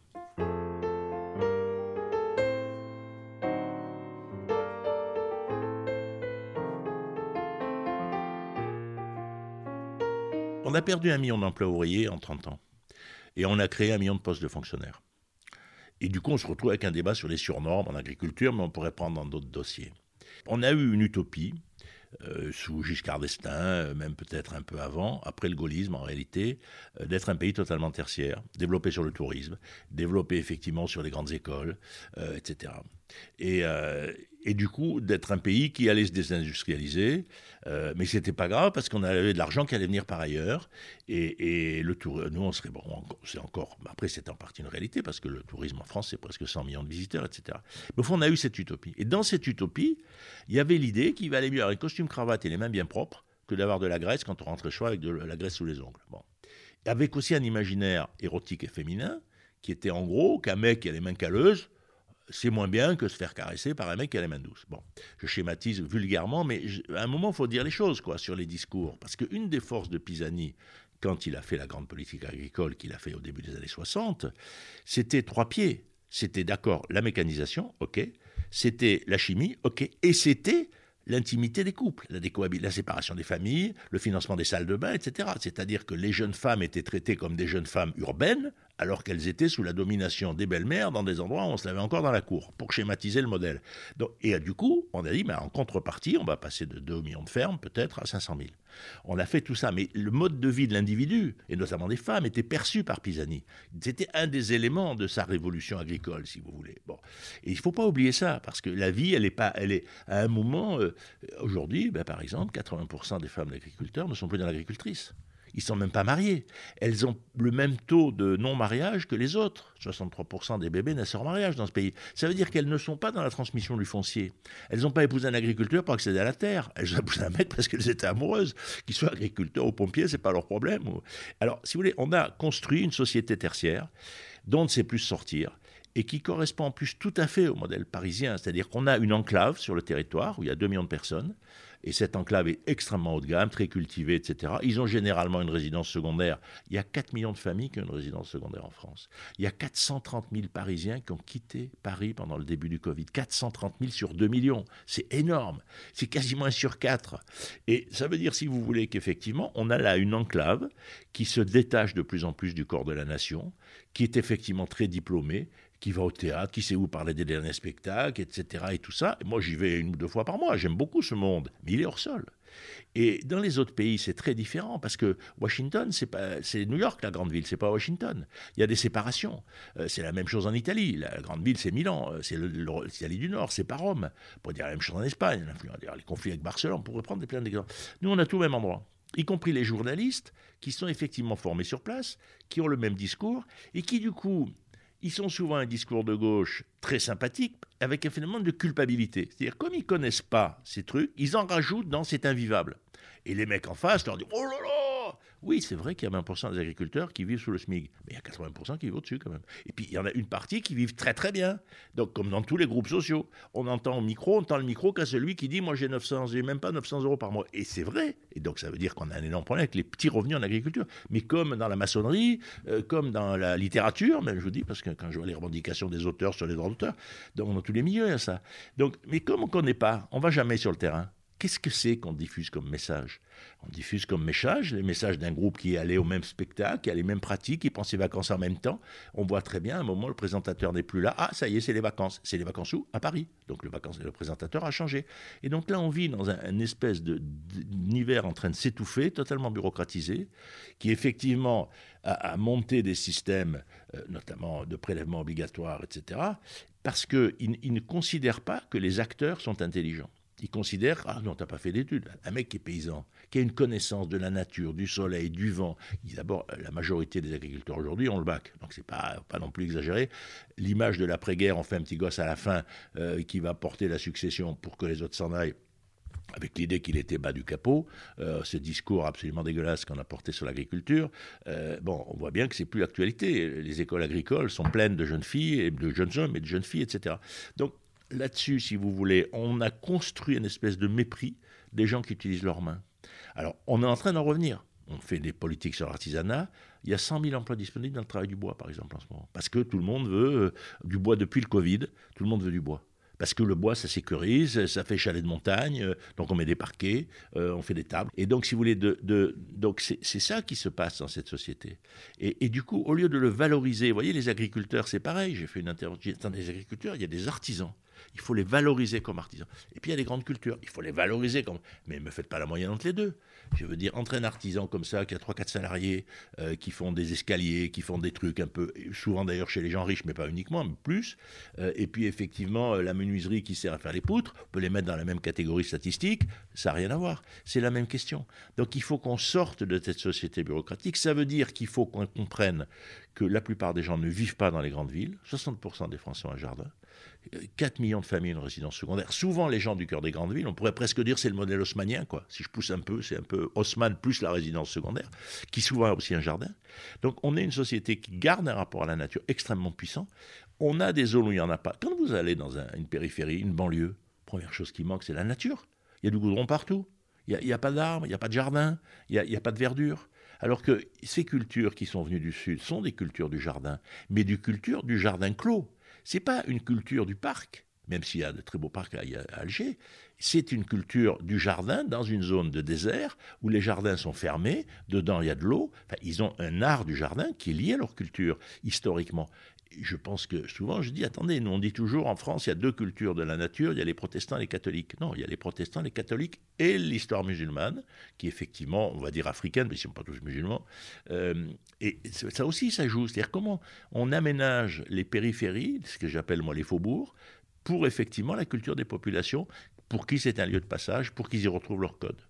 On a perdu un million d'emplois ouvriers en trente ans. Et on a créé un million de postes de fonctionnaires. Et du coup, on se retrouve avec un débat sur les surnormes en agriculture, mais on pourrait prendre dans d'autres dossiers. On a eu une utopie, euh, sous Giscard d'Estaing, euh, même peut-être un peu avant, après le gaullisme en réalité, euh, d'être un pays totalement tertiaire, développé sur le tourisme, développé effectivement sur les grandes écoles, euh, et cetera. Et, euh, et du coup, d'être un pays qui allait se désindustrialiser, euh, mais c'était pas grave parce qu'on avait de l'argent qui allait venir par ailleurs. Et, et le tour, nous, on serait bon, c'est encore. Après, c'est en partie une réalité parce que le tourisme en France, c'est presque cent millions de visiteurs, et cetera. Mais au fond, on a eu cette utopie. Et dans cette utopie, il y avait l'idée qu'il valait mieux avoir un costume cravate et les mains bien propres que d'avoir de la graisse quand on rentrait chaud avec de la graisse sous les ongles. Bon. Avec aussi un imaginaire érotique et féminin qui était en gros qu'un mec qui a les mains calleuses, c'est moins bien que se faire caresser par un mec qui a les mains douces. Bon, je schématise vulgairement, mais je, à un moment, il faut dire les choses quoi, sur les discours. Parce qu'une des forces de Pisani, quand il a fait la grande politique agricole qu'il a fait au début des années soixante, c'était trois pieds. C'était d'accord, la mécanisation, ok, c'était la chimie, ok, et c'était l'intimité des couples, la, décohabil- la séparation des familles, le financement des salles de bain, et cetera. C'est-à-dire que les jeunes femmes étaient traitées comme des jeunes femmes urbaines, alors qu'elles étaient sous la domination des belles-mères dans des endroits où on se lavait encore dans la cour, pour schématiser le modèle. Donc, et du coup, on a dit, ben, en contrepartie, on va passer de deux millions de fermes, peut-être, à cinq cent mille. On a fait tout ça, mais le mode de vie de l'individu, et notamment des femmes, était perçu par Pisani. C'était un des éléments de sa révolution agricole, si vous voulez. Bon. Et il ne faut pas oublier ça, parce que la vie, elle est, pas, elle est à un moment... Euh, aujourd'hui, ben, par exemple, quatre-vingts pour cent des femmes d'agriculteurs ne sont plus dans l'agricultrice. Ils ne sont même pas mariés. Elles ont le même taux de non-mariage que les autres. soixante-trois pour cent des bébés naissent hors mariage dans ce pays. Ça veut dire qu'elles ne sont pas dans la transmission du foncier. Elles n'ont pas épousé un agriculteur pour accéder à la terre. Elles ont épousé un mec parce qu'elles étaient amoureuses. Qu'ils soient agriculteurs ou pompiers, ce n'est pas leur problème. Alors, si vous voulez, on a construit une société tertiaire dont on ne sait plus sortir et qui correspond en plus tout à fait au modèle parisien. C'est-à-dire qu'on a une enclave sur le territoire où il y a deux millions de personnes. Et cette enclave est extrêmement haut de gamme, très cultivée, et cetera. Ils ont généralement une résidence secondaire. Il y a quatre millions de familles qui ont une résidence secondaire en France. Il y a quatre cent trente mille Parisiens qui ont quitté Paris pendant le début du Covid. quatre cent trente mille sur deux millions. C'est énorme. C'est quasiment un sur quatre. Et ça veut dire, si vous voulez, qu'effectivement, on a là une enclave qui se détache de plus en plus du corps de la nation, qui est effectivement très diplômée, qui va au théâtre, qui sait où parler des derniers spectacles, et cetera. Et tout ça. Et moi, j'y vais une ou deux fois par mois. J'aime beaucoup ce monde. Mais il est hors sol. Et dans les autres pays, c'est très différent parce que Washington, c'est pas, c'est New York, la grande ville, c'est pas Washington. Il y a des séparations. Euh, c'est la même chose en Italie. La grande ville, c'est Milan. C'est le, le, l'Italie du Nord, c'est pas Rome. On pourrait dire la même chose en Espagne. Les conflits avec Barcelone, on pourrait prendre des plein d'exemples. Nous, on a tout au même endroit, y compris les journalistes qui sont effectivement formés sur place, qui ont le même discours et qui, du coup... Ils sont souvent un discours de gauche très sympathique, avec un phénomène de culpabilité. C'est-à-dire, comme ils ne connaissent pas ces trucs, ils en rajoutent dans « c'est invivable ». Et les mecs en face leur disent « oh là là !» Oui, c'est vrai qu'il y a vingt pour cent des agriculteurs qui vivent sous le SMIC, mais il y a quatre-vingts pour cent qui vivent au-dessus quand même. Et puis, il y en a une partie qui vivent très très bien. Donc, comme dans tous les groupes sociaux, on entend au micro, on entend le micro qu'à celui qui dit « moi j'ai neuf cents, j'ai même pas neuf cents euros par mois ». Et c'est vrai. Et donc, ça veut dire qu'on a un énorme problème avec les petits revenus en agriculture. Mais comme dans la maçonnerie, euh, comme dans la littérature, même je vous dis, parce que quand je vois les revendications des auteurs sur les droits d'auteur, donc dans tous les milieux, il y a ça. Donc, mais comme on ne connaît pas, on ne va jamais sur le terrain. Qu'est-ce que c'est qu'on diffuse comme message ? On diffuse comme message les messages d'un groupe qui est allé au même spectacle, qui a les mêmes pratiques, qui prend ses vacances en même temps. On voit très bien, à un moment, le présentateur n'est plus là. Ah, ça y est, c'est les vacances. C'est les vacances où ? À Paris. Donc le, vacances, le présentateur a changé. Et donc là, on vit dans un, un espèce de, d'univers en train de s'étouffer, totalement bureaucratisé, qui effectivement a, a monté des systèmes, euh, notamment de prélèvements obligatoires, et cetera, parce qu'ils il ne considèrent pas que les acteurs sont intelligents. Ils considèrent, ah non, t'as pas fait d'études. Un mec qui est paysan, qui a une connaissance de la nature, du soleil, du vent. D'abord, la majorité des agriculteurs aujourd'hui ont le bac, donc c'est pas, pas non plus exagéré. L'image de l'après-guerre, on fait un petit gosse à la fin euh, qui va porter la succession pour que les autres s'en aillent, avec l'idée qu'il était bas du capot, euh, ce discours absolument dégueulasse qu'on a porté sur l'agriculture, euh, bon, on voit bien que c'est plus l'actualité. Les écoles agricoles sont pleines de jeunes filles, et de jeunes hommes et de jeunes filles, et cetera. Donc, là-dessus, si vous voulez, on a construit une espèce de mépris des gens qui utilisent leurs mains. Alors, on est en train d'en revenir. On fait des politiques sur l'artisanat. Il y a cent mille emplois disponibles dans le travail du bois, par exemple, en ce moment. Parce que tout le monde veut euh, du bois depuis le Covid. Tout le monde veut du bois. Parce que le bois, ça sécurise, ça fait chalet de montagne, euh, donc on met des parquets, euh, on fait des tables. Et donc, si vous voulez, de, de, donc c'est, c'est ça qui se passe dans cette société. Et, et du coup, au lieu de le valoriser, vous voyez, les agriculteurs, c'est pareil. J'ai fait une intervention dans des agriculteurs, il y a des artisans. Il faut les valoriser comme artisans. Et puis il y a les grandes cultures, il faut les valoriser comme... Mais ne me faites pas la moyenne entre les deux. Je veux dire, entre un artisan comme ça, qui a trois quatre salariés, euh, qui font des escaliers, qui font des trucs un peu... Souvent d'ailleurs chez les gens riches, mais pas uniquement, mais plus. Euh, et puis effectivement, la menuiserie qui sert à faire les poutres, on peut les mettre dans la même catégorie statistique, ça n'a rien à voir. C'est la même question. Donc il faut qu'on sorte de cette société bureaucratique. Ça veut dire qu'il faut qu'on comprenne que la plupart des gens ne vivent pas dans les grandes villes. soixante pour cent des Français ont un jardin. quatre millions de familles ont une résidence secondaire. Souvent, les gens du cœur des grandes villes, on pourrait presque dire c'est le modèle haussmannien, quoi. Si je pousse un peu, c'est un peu Haussmann plus la résidence secondaire, qui souvent a aussi un jardin. Donc, on est une société qui garde un rapport à la nature extrêmement puissant. On a des zones où il n'y en a pas. Quand vous allez dans un, une périphérie, une banlieue, première chose qui manque, c'est la nature. Il y a du goudron partout. Il n'y a, a pas d'arbres, il n'y a pas de jardin, il n'y a, a pas de verdure. Alors que ces cultures qui sont venues du Sud sont des cultures du jardin, mais des cultures du jardin clos. Ce n'est pas une culture du parc, même s'il y a de très beaux parcs à, à Alger. C'est une culture du jardin dans une zone de désert où les jardins sont fermés, dedans il y a de l'eau. Enfin, ils ont un art du jardin qui est lié à leur culture, historiquement. Je pense que souvent, je dis, attendez, nous on dit toujours en France, il y a deux cultures de la nature, il y a les protestants et les catholiques. Non, il y a les protestants, les catholiques et l'histoire musulmane, qui est effectivement, on va dire africaine, mais ils ne sont pas tous musulmans. Euh, et ça aussi, ça joue. C'est-à-dire comment on aménage les périphéries, ce que j'appelle moi les faubourgs, pour effectivement la culture des populations, pour qui c'est un lieu de passage, pour qu'ils y retrouvent leur code.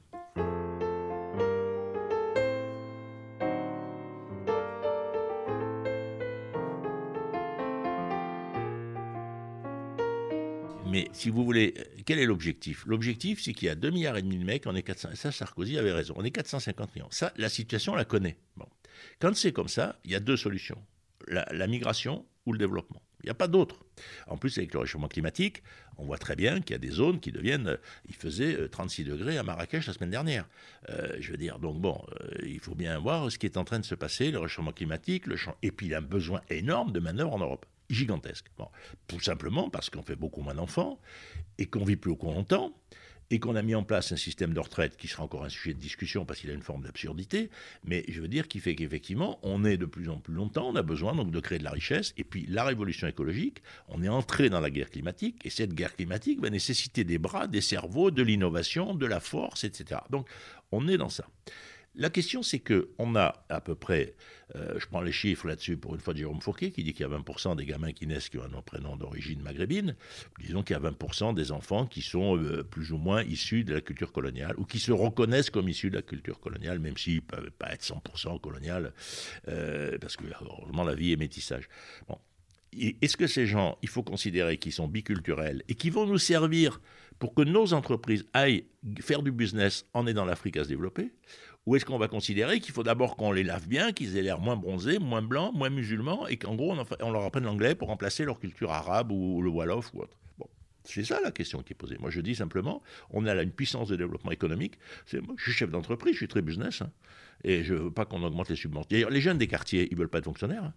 Mais si vous voulez, quel est l'objectif ? L'objectif, c'est qu'il y a deux milliards et demi de mecs, on est quatre cents. Ça, Sarkozy avait raison. On est quatre cent cinquante millions. Ça, la situation, on la connaît. Bon. Quand c'est comme ça, il y a deux solutions. La, la migration ou le développement. Il n'y a pas d'autre. En plus, avec le réchauffement climatique, on voit très bien qu'il y a des zones qui deviennent... Il faisait trente-six degrés à Marrakech la semaine dernière. Euh, je veux dire, donc bon, euh, il faut bien voir ce qui est en train de se passer, le réchauffement climatique, le champ... et puis il y a un besoin énorme de manœuvre en Europe. Gigantesque. Bon. Tout simplement parce qu'on fait beaucoup moins d'enfants et qu'on vit plus longtemps et qu'on a mis en place un système de retraite qui sera encore un sujet de discussion parce qu'il a une forme d'absurdité, mais je veux dire qui fait qu'effectivement, on est de plus en plus longtemps, on a besoin donc de créer de la richesse, et puis la révolution écologique, on est entré dans la guerre climatique, et cette guerre climatique va nécessiter des bras, des cerveaux, de l'innovation, de la force, et cetera. Donc, on est dans ça. La question, c'est qu'on a à peu près, euh, je prends les chiffres là-dessus pour une fois de Jérôme Fourquet, qui dit qu'il y a vingt pour cent des gamins qui naissent qui ont un nom prénom d'origine maghrébine. Disons qu'il y a vingt pour cent des enfants qui sont euh, plus ou moins issus de la culture coloniale, ou qui se reconnaissent comme issus de la culture coloniale, même s'ils ne peuvent pas être cent pour cent colonial, euh, parce que heureusement la vie est métissage. Bon. Et est-ce que ces gens, il faut considérer qu'ils sont biculturels et qui vont nous servir pour que nos entreprises aillent faire du business en aidant l'Afrique à se développer ? Ou est-ce qu'on va considérer qu'il faut d'abord qu'on les lave bien, qu'ils aient l'air moins bronzés, moins blancs, moins musulmans, et qu'en gros, on, en fa... on leur apprenne l'anglais pour remplacer leur culture arabe ou le wolof ou autre ? Bon, c'est ça la question qui est posée. Moi, je dis simplement, on a là une puissance de développement économique. C'est... Moi, je suis chef d'entreprise, je suis très business, hein, et je ne veux pas qu'on augmente les subventions. D'ailleurs, les jeunes des quartiers, ils ne veulent pas être fonctionnaires. Hein.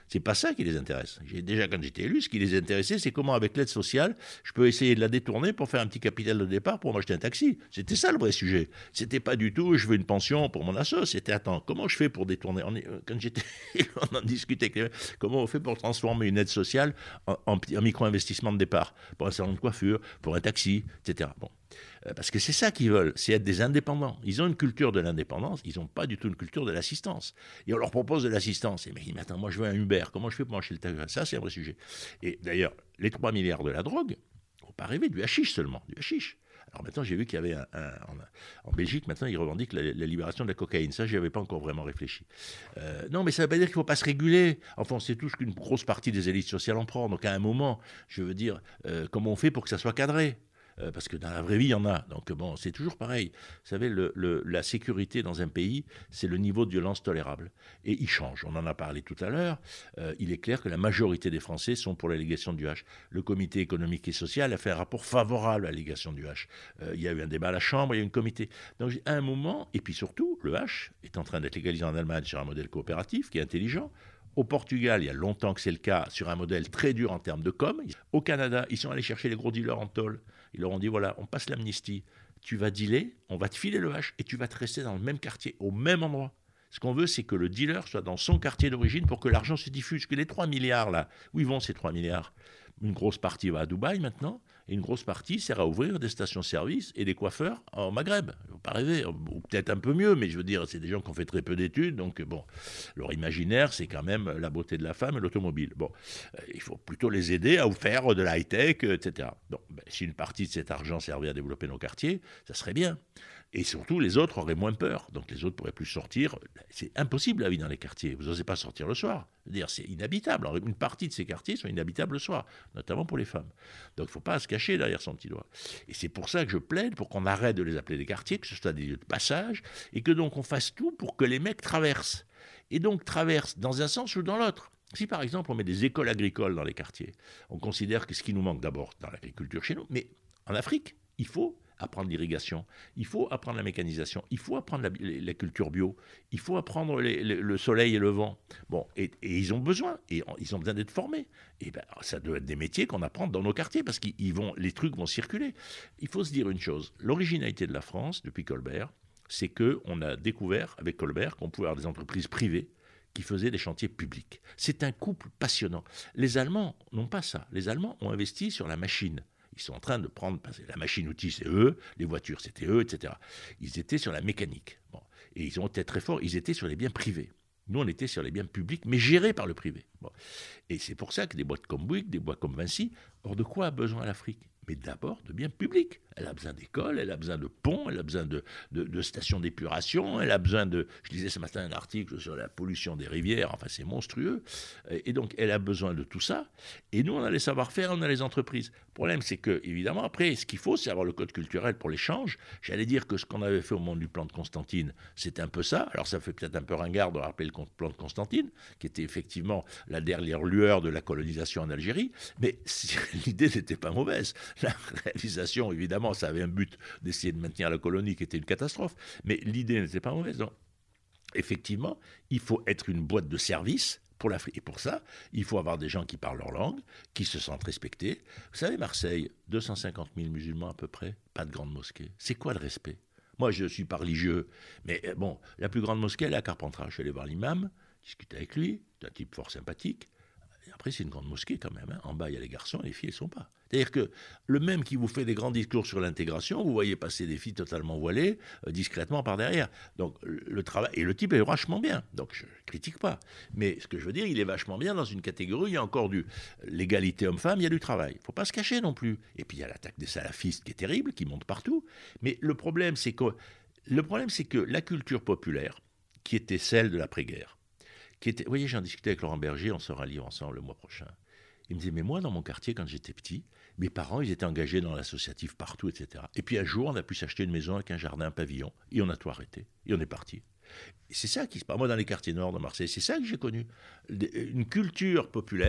C'est pas ça qui les intéresse. J'ai, déjà, quand j'étais élu, ce qui les intéressait, c'est comment, avec l'aide sociale, je peux essayer de la détourner pour faire un petit capital de départ pour m'acheter un taxi. C'était ça le vrai sujet. C'était pas du tout, je veux une pension pour mon asso. C'était, attends, comment je fais pour détourner? On est, quand j'étais on en discutait avec les... Comment on fait pour transformer une aide sociale en, en, en micro-investissement de départ, pour un salon de coiffure, pour un taxi, et cetera. Bon. Euh, parce que c'est ça qu'ils veulent, c'est être des indépendants. Ils ont une culture de l'indépendance, ils n'ont pas du tout une culture de l'assistance. Et on leur propose de l'assistance. Et mais ils disent, attends, moi je veux un Uber, comment je fais pour m'acheter le taxi? Ça, c'est un vrai sujet. Et d'ailleurs, les trois milliards de la drogue, il ne faut pas rêver, du hashish seulement, du hashish. Alors maintenant, j'ai vu qu'il y avait un, un, en, en Belgique, maintenant, ils revendiquent la, la libération de la cocaïne. Ça, je n'y avais pas encore vraiment réfléchi. Euh, non, mais ça ne veut pas dire qu'il ne faut pas se réguler. Enfin, on sait tous qu'une grosse partie des élites sociales en prend. Donc, à un moment, je veux dire, euh, comment on fait pour que ça soit cadré ? Euh, parce que dans la vraie vie, il y en a. Donc, bon, c'est toujours pareil. Vous savez, le, le, la sécurité dans un pays, c'est le niveau de violence tolérable. Et il change. On en a parlé tout à l'heure. Euh, il est clair que la majorité des Français sont pour l'allégation du H. Le comité économique et social a fait un rapport favorable à l'allégation du H. Euh, il y a eu un débat à la Chambre, il y a eu un comité. Donc, à un moment, et puis surtout, le H est en train d'être légalisé en Allemagne sur un modèle coopératif qui est intelligent. Au Portugal, il y a longtemps que c'est le cas, sur un modèle très dur en termes de com. Au Canada, ils sont allés chercher les gros dealers en tôle. Ils leur ont dit, voilà, on passe l'amnistie, tu vas dealer, on va te filer le H et tu vas te rester dans le même quartier, au même endroit. Ce qu'on veut, c'est que le dealer soit dans son quartier d'origine pour que l'argent se diffuse. Que les trois milliards, là, où ils vont ces trois milliards? Une grosse partie va à Dubaï maintenant, et une grosse partie sert à ouvrir des stations-service et des coiffeurs au Maghreb. Il ne faut pas rêver, ou peut-être un peu mieux, mais je veux dire, c'est des gens qui ont fait très peu d'études, donc bon, leur imaginaire, c'est quand même la beauté de la femme et l'automobile. Bon, euh, il faut plutôt les aider à faire de la high-tech, et cetera. Donc, ben, si une partie de cet argent servait à développer nos quartiers, ça serait bien. Et surtout, les autres auraient moins peur. Donc les autres pourraient plus sortir. C'est impossible la vie dans les quartiers. Vous n'osez pas sortir le soir. C'est-à-dire, c'est inhabitable. Alors, une partie de ces quartiers sont inhabitables le soir, notamment pour les femmes. Donc il ne faut pas se cacher derrière son petit doigt. Et c'est pour ça que je plaide pour qu'on arrête de les appeler des quartiers, que ce soit des lieux de passage, et que donc on fasse tout pour que les mecs traversent. Et donc traversent dans un sens ou dans l'autre. Si par exemple on met des écoles agricoles dans les quartiers, on considère que ce qui nous manque d'abord dans l'agriculture chez nous, mais en Afrique, il faut apprendre l'irrigation, il faut apprendre la mécanisation, il faut apprendre la, la culture bio, il faut apprendre les, les, le soleil et le vent. Bon, et, et ils ont besoin, et ils ont besoin d'être formés. Et ben, ça doit être des métiers qu'on apprend dans nos quartiers, parce qu'ils vont, les trucs vont circuler. Il faut se dire une chose, l'originalité de la France, depuis Colbert, c'est qu'on a découvert, avec Colbert, qu'on pouvait avoir des entreprises privées qui faisaient des chantiers publics. C'est un couple passionnant. Les Allemands n'ont pas ça. Les Allemands ont investi sur la machine. Ils sont en train de prendre, la machine-outil, c'est eux, les voitures, c'était eux, et cetera. Ils étaient sur la mécanique. Bon. Et ils ont été très forts, ils étaient sur les biens privés. Nous, on était sur les biens publics, mais gérés par le privé. Bon. Et c'est pour ça que des boîtes comme Bouygues, des boîtes comme Vinci, or de quoi a besoin l'Afrique? Mais d'abord de biens publics. Elle a besoin d'écoles, elle a besoin de ponts, elle a besoin de, de, de stations d'épuration, elle a besoin de... Je lisais ce matin un article sur la pollution des rivières, enfin c'est monstrueux. Et donc elle a besoin de tout ça. Et nous, on a les savoir-faire, on a les entreprises. Le problème, c'est que, évidemment, après, ce qu'il faut, c'est avoir le code culturel pour l'échange. J'allais dire que ce qu'on avait fait au moment du plan de Constantine, c'était un peu ça. Alors ça fait peut-être un peu ringard de rappeler le plan de Constantine, qui était effectivement la dernière lueur de la colonisation en Algérie. Mais l'idée n'était pas mauvaise. La réalisation, évidemment, ça avait un but d'essayer de maintenir la colonie qui était une catastrophe, mais l'idée n'était pas mauvaise. Donc, effectivement, il faut être une boîte de service pour l'Afrique. Et pour ça, il faut avoir des gens qui parlent leur langue, qui se sentent respectés. Vous savez, Marseille, deux cent cinquante mille musulmans à peu près, pas de grande mosquée. C'est quoi le respect? Moi, je ne suis pas religieux, mais bon, la plus grande mosquée, elle est à Carpentras. Je suis allé voir l'imam, discuter avec lui, c'est un type fort sympathique. Et après, c'est une grande mosquée quand même. Hein. En bas, il y a les garçons, les filles, elles ne sont pas. C'est-à-dire que le même qui vous fait des grands discours sur l'intégration, vous voyez passer des filles totalement voilées, euh, discrètement par derrière. Donc, le travail... Et le type est vachement bien. Donc, je ne critique pas. Mais ce que je veux dire, il est vachement bien dans une catégorie où il y a encore du... L'égalité homme-femme, il y a du travail. Il ne faut pas se cacher non plus. Et puis, il y a l'attaque des salafistes qui est terrible, qui monte partout. Mais le problème, c'est que, le problème, c'est que la culture populaire, qui était celle de l'après-guerre, qui était... Vous voyez, j'en discutais avec Laurent Berger, on sera un livre ensemble le mois prochain. Il me disait, mais moi, dans mon quartier, quand j'étais petit, mes parents, ils étaient engagés dans l'associatif partout, et cetera. Et puis un jour, on a pu s'acheter une maison avec un jardin, un pavillon, et on a tout arrêté. Et on est parti. Et c'est ça qui se passe. Moi, dans les quartiers nord de Marseille, c'est ça que j'ai connu. Une culture populaire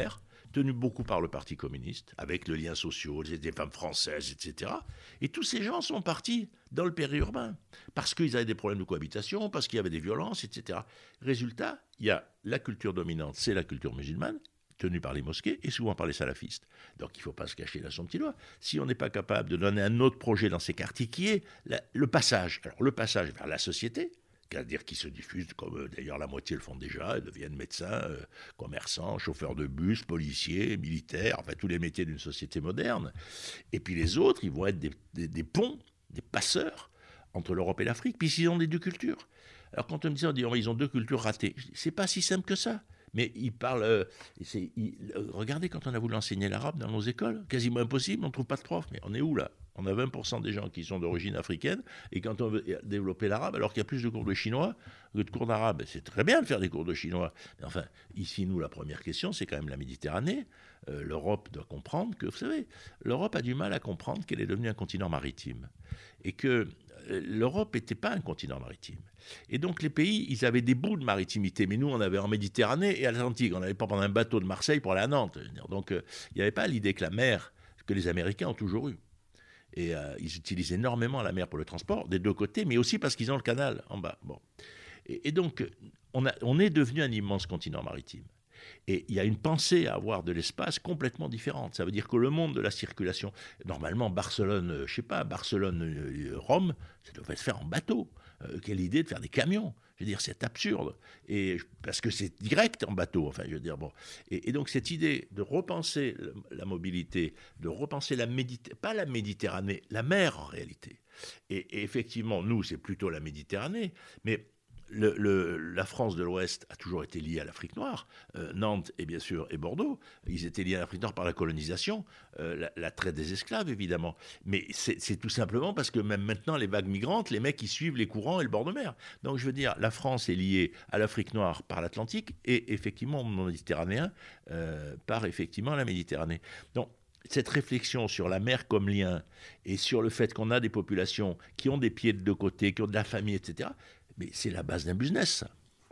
tenu beaucoup par le Parti communiste, avec le lien social, des femmes françaises, et cetera. Et tous ces gens sont partis dans le périurbain, parce qu'ils avaient des problèmes de cohabitation, parce qu'il y avait des violences, et cetera. Résultat, il y a la culture dominante, c'est la culture musulmane, tenue par les mosquées et souvent par les salafistes. Donc il ne faut pas se cacher là son petit doigt. Si on n'est pas capable de donner un autre projet dans ces quartiers, qui est la, le passage, alors le passage vers la société, c'est-à-dire qu'ils se diffusent, comme euh, d'ailleurs la moitié le font déjà, ils deviennent médecins, euh, commerçants, chauffeurs de bus, policiers, militaires, enfin tous les métiers d'une société moderne. Et puis les autres, ils vont être des, des, des ponts, des passeurs entre l'Europe et l'Afrique, puis ils ont des deux cultures. Alors quand on me dit, on dit oh, ils ont deux cultures ratées, c'est pas si simple que ça. Mais ils parlent. Euh, c'est, ils, euh, regardez, quand on a voulu enseigner l'arabe dans nos écoles, quasiment impossible, on ne trouve pas de profs. Mais on est où là ? On a vingt pour cent des gens qui sont d'origine africaine, et quand on veut développer l'arabe, alors qu'il y a plus de cours de chinois que de cours d'arabe, c'est très bien de faire des cours de chinois. Mais enfin, ici, nous, la première question, c'est quand même la Méditerranée. Euh, L'Europe doit comprendre que, vous savez, l'Europe a du mal à comprendre qu'elle est devenue un continent maritime. Et que euh, l'Europe n'était pas un continent maritime. Et donc, les pays, ils avaient des bouts de maritimité. Mais nous, on avait en Méditerranée et à l'Atlantique. On n'allait pas prendre un bateau de Marseille pour aller à Nantes. Donc, euh, il n'y avait pas l'idée que la mer, que les Américains ont toujours eue. Et euh, ils utilisent énormément la mer pour le transport, des deux côtés, mais aussi parce qu'ils ont le canal en bas. Bon. Et, et donc, on, a, on est devenu un immense continent maritime. Et il y a une pensée à avoir de l'espace complètement différente. Ça veut dire que le monde de la circulation, normalement, Barcelone, je ne sais pas, Barcelone-Rome, ça devrait se faire en bateau. Euh, quelle idée de faire des camions. Je veux dire, c'est absurde. Et, parce que c'est direct en bateau. Enfin, je veux dire, bon. Et, et donc, cette idée de repenser la mobilité, de repenser la Méditerranée, pas la Méditerranée, la mer en réalité. Et, et effectivement, nous, c'est plutôt la Méditerranée. Mais Le, le, la France de l'Ouest a toujours été liée à l'Afrique noire. Euh, Nantes, et bien sûr, et Bordeaux, ils étaient liés à l'Afrique noire par la colonisation, euh, la, la traite des esclaves, évidemment. Mais c'est, c'est tout simplement parce que même maintenant, les vagues migrantes, les mecs, ils suivent les courants et le bord de mer. Donc, je veux dire, la France est liée à l'Afrique noire par l'Atlantique et, effectivement, au monde méditerranéen euh, par, effectivement, la Méditerranée. Donc, cette réflexion sur la mer comme lien et sur le fait qu'on a des populations qui ont des pieds de deux côtés, qui ont de la famille, et cetera, mais c'est la base d'un business, ça.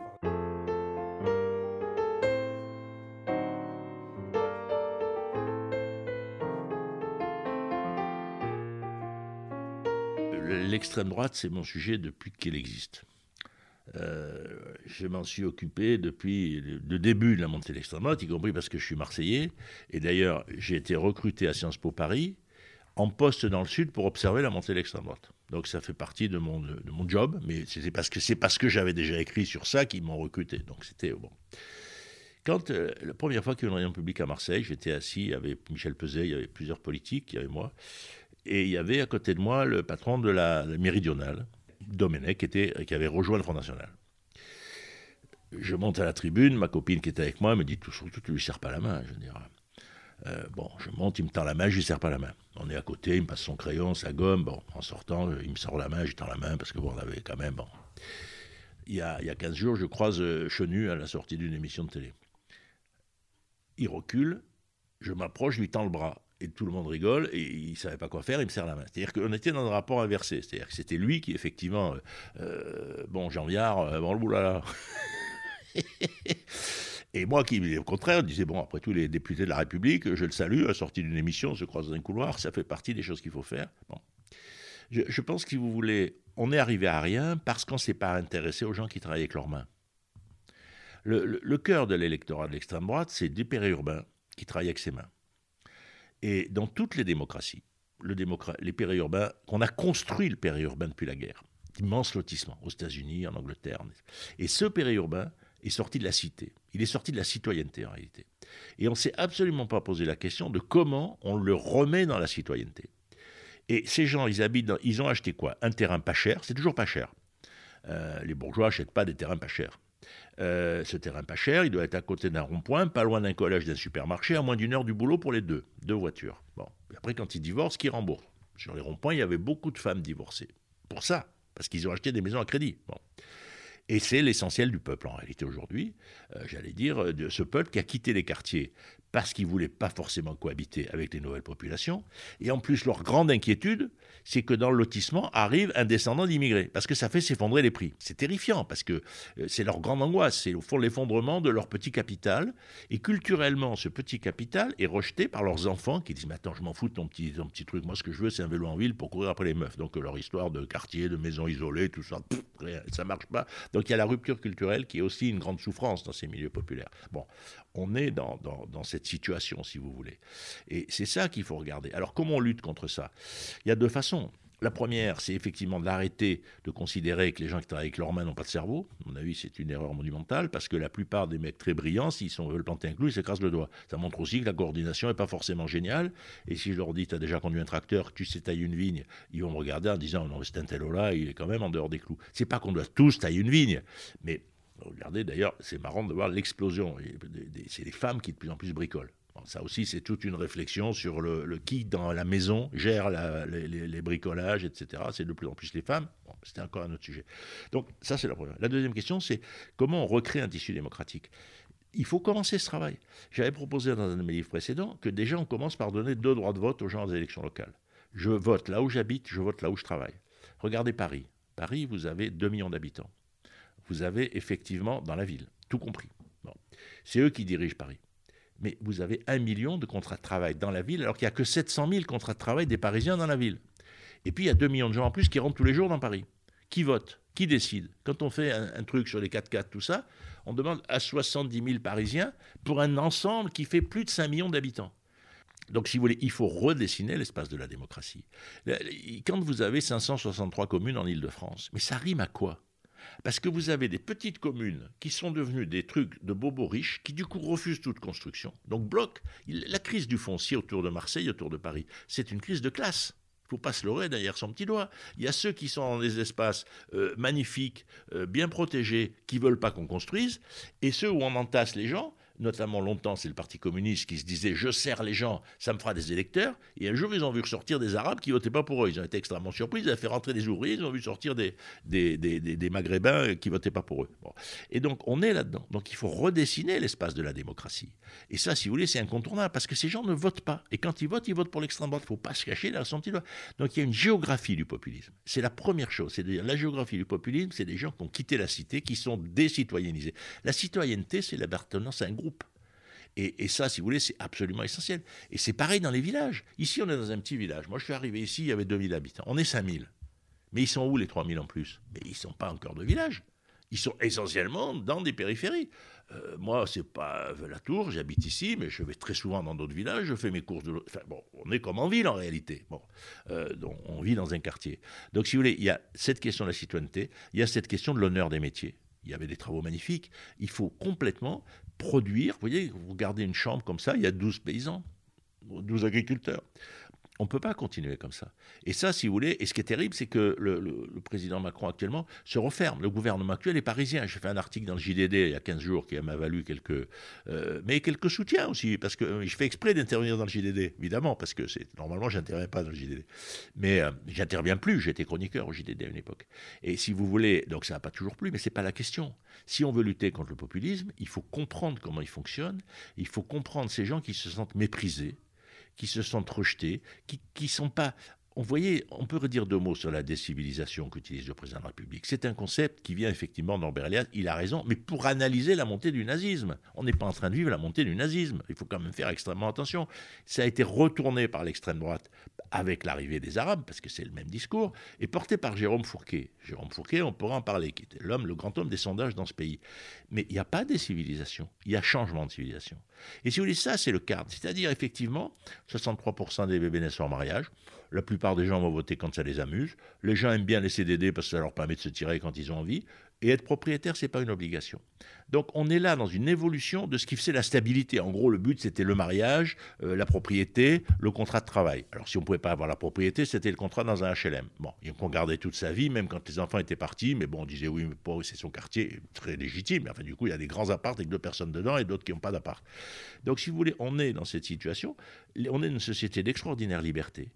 L'extrême droite, c'est mon sujet depuis qu'elle existe. Euh, je m'en suis occupé depuis le début de la montée de l'extrême droite, y compris parce que je suis Marseillais. Et d'ailleurs, j'ai été recruté à Sciences Po Paris en poste dans le Sud pour observer la montée de l'extrême droite. Donc ça fait partie de mon, de, de mon job, mais c'est parce que, c'est parce que j'avais déjà écrit sur ça qu'ils m'ont recruté. Donc c'était bon. Quand euh, la première fois qu'il y a eu une réunion publique à Marseille, j'étais assis avec Michel Peset, il y avait plusieurs politiques, il y avait moi, et il y avait à côté de moi le patron de la, la Méridionale, Domenech, qui, était, qui avait rejoint le Front National. Je monte à la tribune, ma copine qui était avec moi me dit tout, surtout tu lui serres pas la main, je veux dire. Euh, bon, je monte, il me tend la main, je lui serre pas la main. On est à côté, il me passe son crayon, sa gomme. Bon, en sortant, il me sort la main, je lui tends la main parce que bon, on avait quand même. Bon. Il y a, il y a quinze jours, je croise euh, Chenu à la sortie d'une émission de télé. Il recule, je m'approche, je lui tends le bras. Et tout le monde rigole, et il ne savait pas quoi faire, il me serre la main. C'est-à-dire qu'on était dans un rapport inversé. C'est-à-dire que c'était lui qui, effectivement, euh, bon, Jean Viard, euh, bon, oulala. Et moi qui, au contraire, disais, bon, après tout, les députés de la République, je le salue, à la sortie d'une émission, on se croise dans un couloir, ça fait partie des choses qu'il faut faire. Bon. Je, je pense que si vous voulez, on est arrivé à rien parce qu'on ne s'est pas intéressé aux gens qui travaillent avec leurs mains. Le, le, le cœur de l'électorat de l'extrême droite, c'est des périurbains qui travaillent avec ses mains. Et dans toutes les démocraties, le démocra- les périurbains, qu'on a construit le périurbain depuis la guerre, d'immenses lotissements, aux États-Unis, en Angleterre. Et ce périurbain est sorti de la cité. Il est sorti de la citoyenneté, en réalité. Et on ne s'est absolument pas posé la question de comment on le remet dans la citoyenneté. Et ces gens, ils habitent dans, ils ont acheté quoi ? Un terrain pas cher, c'est toujours pas cher. Euh, les bourgeois n'achètent pas des terrains pas chers. Euh, ce terrain pas cher, il doit être à côté d'un rond-point, pas loin d'un collège, d'un supermarché, à moins d'une heure du boulot pour les deux, deux voitures. Bon. Et après, quand ils divorcent, qu'ils remboursent. Sur les ronds-points, il y avait beaucoup de femmes divorcées. Pour ça, parce qu'ils ont acheté des maisons à crédit. Bon. Et c'est l'essentiel du peuple, en réalité, aujourd'hui, euh, j'allais dire, de ce peuple qui a quitté les quartiers parce qu'ils ne voulaient pas forcément cohabiter avec les nouvelles populations. Et en plus, leur grande inquiétude, c'est que dans le lotissement arrive un descendant d'immigrés, parce que ça fait s'effondrer les prix. C'est terrifiant, parce que euh, c'est leur grande angoisse, c'est au fond l'effondrement de leur petit capital. Et culturellement, ce petit capital est rejeté par leurs enfants qui disent « Mais attends, je m'en fous de ton petit, ton petit truc, moi ce que je veux, c'est un vélo en ville pour courir après les meufs. » Donc leur histoire de quartier, de maison isolée, tout ça, pff, rien, ça ne marche pas. Donc il y a la rupture culturelle qui est aussi une grande souffrance dans ces milieux populaires. Bon, on est dans, dans, dans cette situation, si vous voulez. Et c'est ça qu'il faut regarder. Alors, comment on lutte contre ça ? Il y a deux façons. La première, c'est effectivement d'arrêter de considérer que les gens qui travaillent avec leurs mains n'ont pas de cerveau. À mon avis, c'est une erreur monumentale, parce que la plupart des mecs très brillants, s'ils sont, veulent planter un clou, ils s'écrasent le doigt. Ça montre aussi que la coordination n'est pas forcément géniale. Et si je leur dis, tu as déjà conduit un tracteur, tu sais tailler une vigne, ils vont me regarder en disant, non, c'est un tel-là, il est quand même en dehors des clous. C'est pas qu'on doit tous tailler une vigne, mais regardez, d'ailleurs, c'est marrant de voir l'explosion. C'est les femmes qui de plus en plus bricolent. Bon, ça aussi, c'est toute une réflexion sur le, le qui, dans la maison, gère la, les, les bricolages, et cetera. C'est de plus en plus les femmes. Bon, c'était encore un autre sujet. Donc, ça, c'est la première. La deuxième question, c'est comment on recrée un tissu démocratique ? Il faut commencer ce travail. J'avais proposé dans un de mes livres précédents que déjà, on commence par donner deux droits de vote aux gens aux élections locales. Je vote là où j'habite, je vote là où je travaille. Regardez Paris. Paris, vous avez deux millions d'habitants. Vous avez effectivement dans la ville, tout compris. Bon. C'est eux qui dirigent Paris. Mais vous avez un million de contrats de travail dans la ville, alors qu'il n'y a que sept cent mille contrats de travail des Parisiens dans la ville. Et puis il y a deux millions de gens en plus qui rentrent tous les jours dans Paris. Qui votent ? Qui décide ? Quand on fait un, un truc sur les quatre-quatre, tout ça, on demande à soixante-dix mille Parisiens pour un ensemble qui fait plus de cinq millions d'habitants. Donc, si vous voulez, il faut redessiner l'espace de la démocratie. Quand vous avez cinq cent soixante-trois communes en Île-de-France, mais ça rime à quoi ? Parce que vous avez des petites communes qui sont devenues des trucs de bobos riches qui du coup refusent toute construction. Donc bloquent. La crise du foncier autour de Marseille, autour de Paris, c'est une crise de classe. Il ne faut pas se leurrer derrière son petit doigt. Il y a ceux qui sont dans des espaces euh, magnifiques, euh, bien protégés, qui ne veulent pas qu'on construise, et ceux où on entasse les gens. Notamment longtemps, c'est le Parti communiste qui se disait « je sers les gens, ça me fera des électeurs ». Et un jour, ils ont vu ressortir des Arabes qui ne votaient pas pour eux. Ils ont été extrêmement surpris, ils ont fait rentrer des ouvriers, ils ont vu sortir des, des, des, des, des Maghrébins qui ne votaient pas pour eux. Bon. Et donc, on est là-dedans. Donc, il faut redessiner l'espace de la démocratie. Et ça, si vous voulez, c'est incontournable, parce que ces gens ne votent pas. Et quand ils votent, ils votent pour l'extrême droite. Il ne faut pas se cacher derrière son petit doigt. Donc, il y a une géographie du populisme. C'est la première chose. C'est-à-dire, la géographie du populisme, c'est des gens qui ont quitté la cité, qui sont décitoyennisés. La citoyenneté, c'est l'appartenance à un groupe. Et, et ça, si vous voulez, c'est absolument essentiel. Et c'est pareil dans les villages. Ici, on est dans un petit village. Moi, je suis arrivé ici, il y avait deux mille habitants. On est cinq mille. Mais ils sont où, les trois mille en plus ? Mais ils ne sont pas encore de village. Ils sont essentiellement dans des périphéries. Euh, moi, c'est pas la Tour, j'habite ici, mais je vais très souvent dans d'autres villages, je fais mes courses de l'autre. Enfin, bon, on est comme en ville, en réalité. Bon, euh, donc, on vit dans un quartier. Donc, si vous voulez, il y a cette question de la citoyenneté, il y a cette question de l'honneur des métiers. Il y avait des travaux magnifiques. Il faut complètement produire. Vous voyez, vous regardez une chambre comme ça, il y a douze paysans, douze agriculteurs. On ne peut pas continuer comme ça. Et ça, si vous voulez, et ce qui est terrible, c'est que le, le, le président Macron actuellement se referme. Le gouvernement actuel est parisien. J'ai fait un article dans le J D D il y a quinze jours qui m'a valu quelques... Euh, mais quelques soutiens aussi, parce que euh, je fais exprès d'intervenir dans le J D D, évidemment, parce que c'est, normalement, je n'interviens pas dans le J D D. Mais euh, j'interviens plus, j'étais chroniqueur au J D D à une époque. Et si vous voulez, donc ça n'a pas toujours plu, mais ce n'est pas la question. Si on veut lutter contre le populisme, il faut comprendre comment il fonctionne, il faut comprendre ces gens qui se sentent méprisés, qui se sentent rejetés, qui ne sont pas... On, voyait, on peut redire deux mots sur la décivilisation qu'utilise le président de la République. C'est un concept qui vient effectivement d'Norbert Elias, il a raison, mais pour analyser la montée du nazisme. On n'est pas en train de vivre la montée du nazisme. Il faut quand même faire extrêmement attention. Ça a été retourné par l'extrême droite avec l'arrivée des Arabes, parce que c'est le même discours, et porté par Jérôme Fourquet. Jérôme Fourquet, on pourra en parler, qui était l'homme, le grand homme des sondages dans ce pays. Mais il n'y a pas de civilisation, il y a changement de civilisation. Et si vous voulez, ça, c'est le cadre. C'est-à-dire, effectivement, soixante-trois pour cent des bébés naissent en mariage. La plupart des gens vont voter quand ça les amuse. Les gens aiment bien les C D D parce que ça leur permet de se tirer quand ils ont envie. Et être propriétaire, ce n'est pas une obligation. Donc on est là dans une évolution de ce qui faisait la stabilité. En gros, le but, c'était le mariage, euh, la propriété, le contrat de travail. Alors si on ne pouvait pas avoir la propriété, c'était le contrat dans un H L M. Bon, et on gardait toute sa vie, même quand les enfants étaient partis. Mais bon, on disait oui, mais pour eux, c'est son quartier, très légitime. Mais enfin, du coup, il y a des grands apparts avec deux personnes dedans et d'autres qui n'ont pas d'appart. Donc si vous voulez, on est dans cette situation. On est une société d'extraordinaire liberté,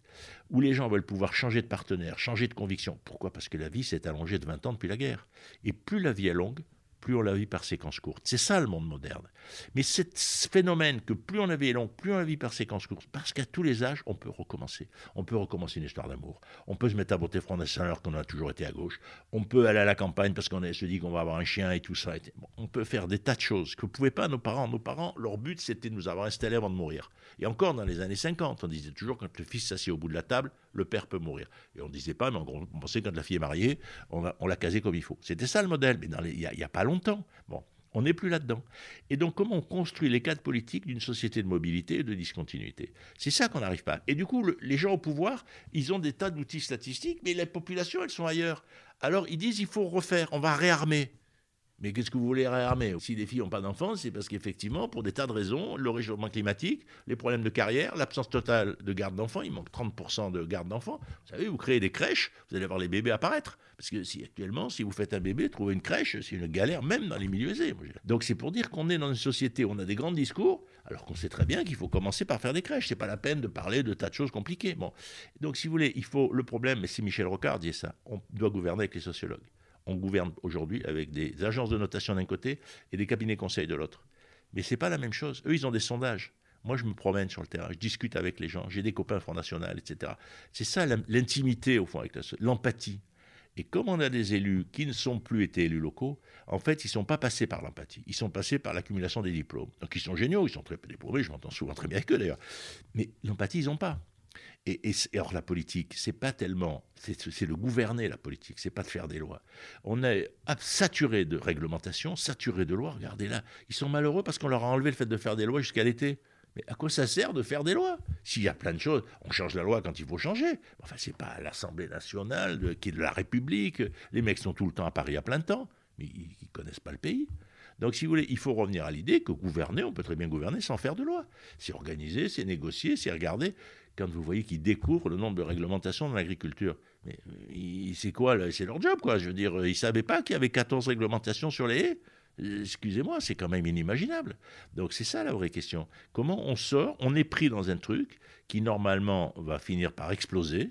où les gens veulent pouvoir changer de partenaire, changer de conviction. Pourquoi ? Parce que la vie s'est allongée de vingt ans depuis la guerre. Et plus la vie est longue, plus on la vit par séquences courtes. C'est ça le monde moderne. Mais ce phénomène que plus on la vie est longue, plus on la vit par séquences courtes, parce qu'à tous les âges, on peut recommencer. On peut recommencer une histoire d'amour. On peut se mettre à voter Front National alors qu'on a toujours été à gauche. On peut aller à la campagne parce qu'on se dit qu'on va avoir un chien et tout ça. Bon, on peut faire des tas de choses que ne pouvaient pas nos parents. Nos parents, leur but, c'était de nous avoir installés avant de mourir. Et encore dans les années cinquante, on disait toujours quand le fils s'assied au bout de la table, le père peut mourir. Et on ne disait pas, mais en gros, on pensait que quand la fille est mariée, on, a, on l'a casée comme il faut. C'était ça le modèle, mais il n'y a, a pas longtemps. Bon, on n'est plus là-dedans. Et donc, comment on construit les cadres politiques d'une société de mobilité et de discontinuité ? C'est ça qu'on n'arrive pas. Et du coup, le, les gens au pouvoir, ils ont des tas d'outils statistiques, mais les populations, elles sont ailleurs. Alors, ils disent, il faut refaire, on va réarmer. Mais qu'est-ce que vous voulez réarmer ? Si les filles n'ont pas d'enfants, c'est parce qu'effectivement, pour des tas de raisons, le réchauffement climatique, les problèmes de carrière, l'absence totale de garde d'enfants, il manque trente pour cent de garde d'enfants. Vous savez, vous créez des crèches, vous allez voir les bébés apparaître. Parce que si, actuellement, si vous faites un bébé, trouver une crèche, c'est une galère, même dans les milieux aisés. Donc c'est pour dire qu'on est dans une société où on a des grands discours, alors qu'on sait très bien qu'il faut commencer par faire des crèches. C'est pas la peine de parler de tas de choses compliquées. Bon. Donc si vous voulez, il faut, le problème, mais c'est Michel Rocard disait ça, on doit gouverner avec les sociologues. On gouverne aujourd'hui avec des agences de notation d'un côté et des cabinets conseils de l'autre. Mais ce n'est pas la même chose. Eux, ils ont des sondages. Moi, je me promène sur le terrain, je discute avec les gens, j'ai des copains Front National, et cetera. C'est ça l'intimité, au fond, avec la, l'empathie. Et comme on a des élus qui ne sont plus été élus locaux, en fait, ils ne sont pas passés par l'empathie. Ils sont passés par l'accumulation des diplômes. Donc, ils sont géniaux, ils sont très diplômés, je m'entends souvent très bien avec eux, d'ailleurs. Mais l'empathie, ils n'ont pas. Et, et, et alors la politique, c'est pas tellement, c'est, c'est de gouverner la politique, c'est pas de faire des lois. On est saturé de réglementation, saturé de lois. Regardez là, ils sont malheureux parce qu'on leur a enlevé le fait de faire des lois jusqu'à l'été. Mais à quoi ça sert de faire des lois ? S'il y a plein de choses, on change la loi quand il faut changer. Enfin, c'est pas l'Assemblée nationale de, qui est de la République. Les mecs sont tout le temps à Paris à plein temps, mais ils, ils connaissent pas le pays. Donc, si vous voulez, il faut revenir à l'idée que gouverner, on peut très bien gouverner sans faire de loi. C'est organiser, c'est négocier, c'est regarder. Quand vous voyez qu'ils découvrent le nombre de réglementations dans l'agriculture, mais c'est quoi là ? C'est leur job, quoi. Je veux dire, ils ne savaient pas qu'il y avait quatorze réglementations sur les haies. Excusez-moi, c'est quand même inimaginable. Donc c'est ça la vraie question. Comment on sort ? On est pris dans un truc qui normalement va finir par exploser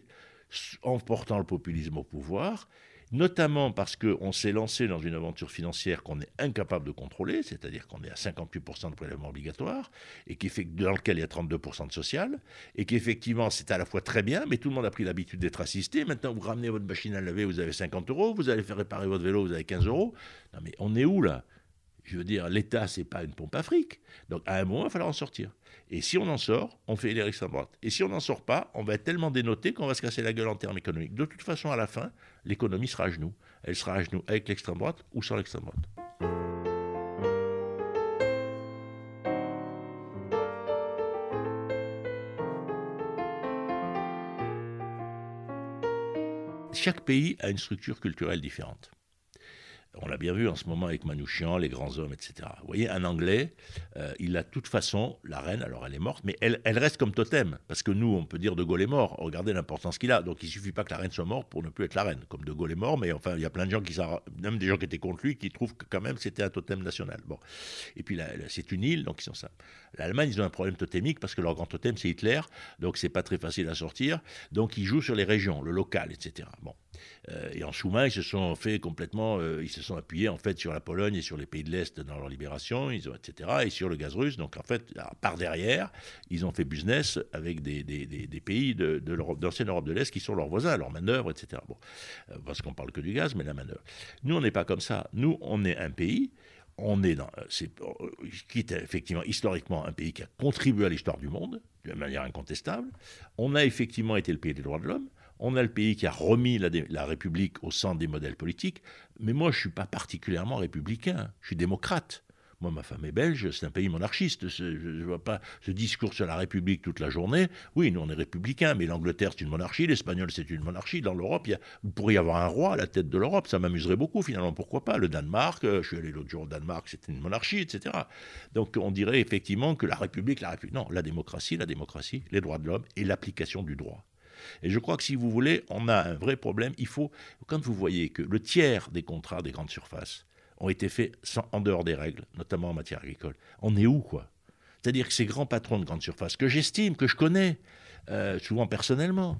en portant le populisme au pouvoir, notamment parce qu'on s'est lancé dans une aventure financière qu'on est incapable de contrôler, c'est-à-dire qu'on est à cinquante-huit pour cent de prélèvements obligatoires, et qui fait, dans lequel il y a trente-deux pour cent de social, et qu'effectivement c'est à la fois très bien, mais tout le monde a pris l'habitude d'être assisté. Maintenant vous ramenez votre machine à laver, vous avez cinquante euros, vous allez faire réparer votre vélo, vous avez quinze euros. Non mais on est où là ? Je veux dire, l'État, c'est pas une pompe à fric. Donc, à un moment, il va falloir en sortir. Et si on en sort, on fait élire l'extrême droite. Et si on n'en sort pas, on va être tellement dénoté qu'on va se casser la gueule en termes économiques. De toute façon, à la fin, l'économie sera à genoux. Elle sera à genoux avec l'extrême droite ou sans l'extrême droite. Chaque pays a une structure culturelle différente. On l'a bien vu en ce moment avec Manouchian, les grands hommes, et cetera. Vous voyez, un Anglais, euh, il a de toute façon, la reine, alors elle est morte, mais elle, elle reste comme totem. Parce que nous, on peut dire De Gaulle est mort. Regardez l'importance qu'il a. Donc il ne suffit pas que la reine soit morte pour ne plus être la reine. Comme De Gaulle est mort, mais enfin, il y a plein de gens qui, même des gens qui étaient contre lui, qui trouvent que quand même c'était un totem national. Bon. Et puis là, c'est une île, donc ils sont ça. L'Allemagne, ils ont un problème totémique parce que leur grand totem, c'est Hitler. Donc c'est pas très facile à sortir. Donc ils jouent sur les régions, le local, et cetera. Bon. Euh, et en sous-main, ils se sont fait complètement, euh, ils se sont appuyés en fait sur la Pologne et sur les pays de l'Est dans leur libération, ils ont, et cetera, et sur le gaz russe. Donc en fait, par derrière, ils ont fait business avec des, des, des, des pays de, de l'Europe, d'ancienne Europe de l'Est qui sont leurs voisins, leurs manœuvres, et cetera. Bon, euh, parce qu'on parle que du gaz, mais la manœuvre. Nous, on n'est pas comme ça. Nous, on est un pays. On est dans, c'est, qui est effectivement historiquement un pays qui a contribué à l'histoire du monde de manière incontestable. On a effectivement été le pays des droits de l'homme. On a le pays qui a remis la, la République au centre des modèles politiques. Mais moi, je ne suis pas particulièrement républicain. Je suis démocrate. Moi, ma femme est belge, c'est un pays monarchiste. Je ne vois pas ce discours sur la République toute la journée. Oui, nous, on est républicains, mais l'Angleterre, c'est une monarchie, l'Espagnol, c'est une monarchie. Dans l'Europe, il y a, vous pourriez y avoir un roi à la tête de l'Europe. Ça m'amuserait beaucoup, finalement. Pourquoi pas ? Le Danemark, je suis allé l'autre jour au Danemark, c'était une monarchie, et cetera. Donc, on dirait effectivement que la République, la République... Non, la démocratie, la démocratie, les droits de l'homme et l'application du droit. Et je crois que si vous voulez, on a un vrai problème. Il faut, quand vous voyez que le tiers des contrats des grandes surfaces ont été faits sans, en dehors des règles, notamment en matière agricole, on est où, quoi ? C'est-à-dire que ces grands patrons de grandes surfaces, que j'estime, que je connais, euh, souvent personnellement,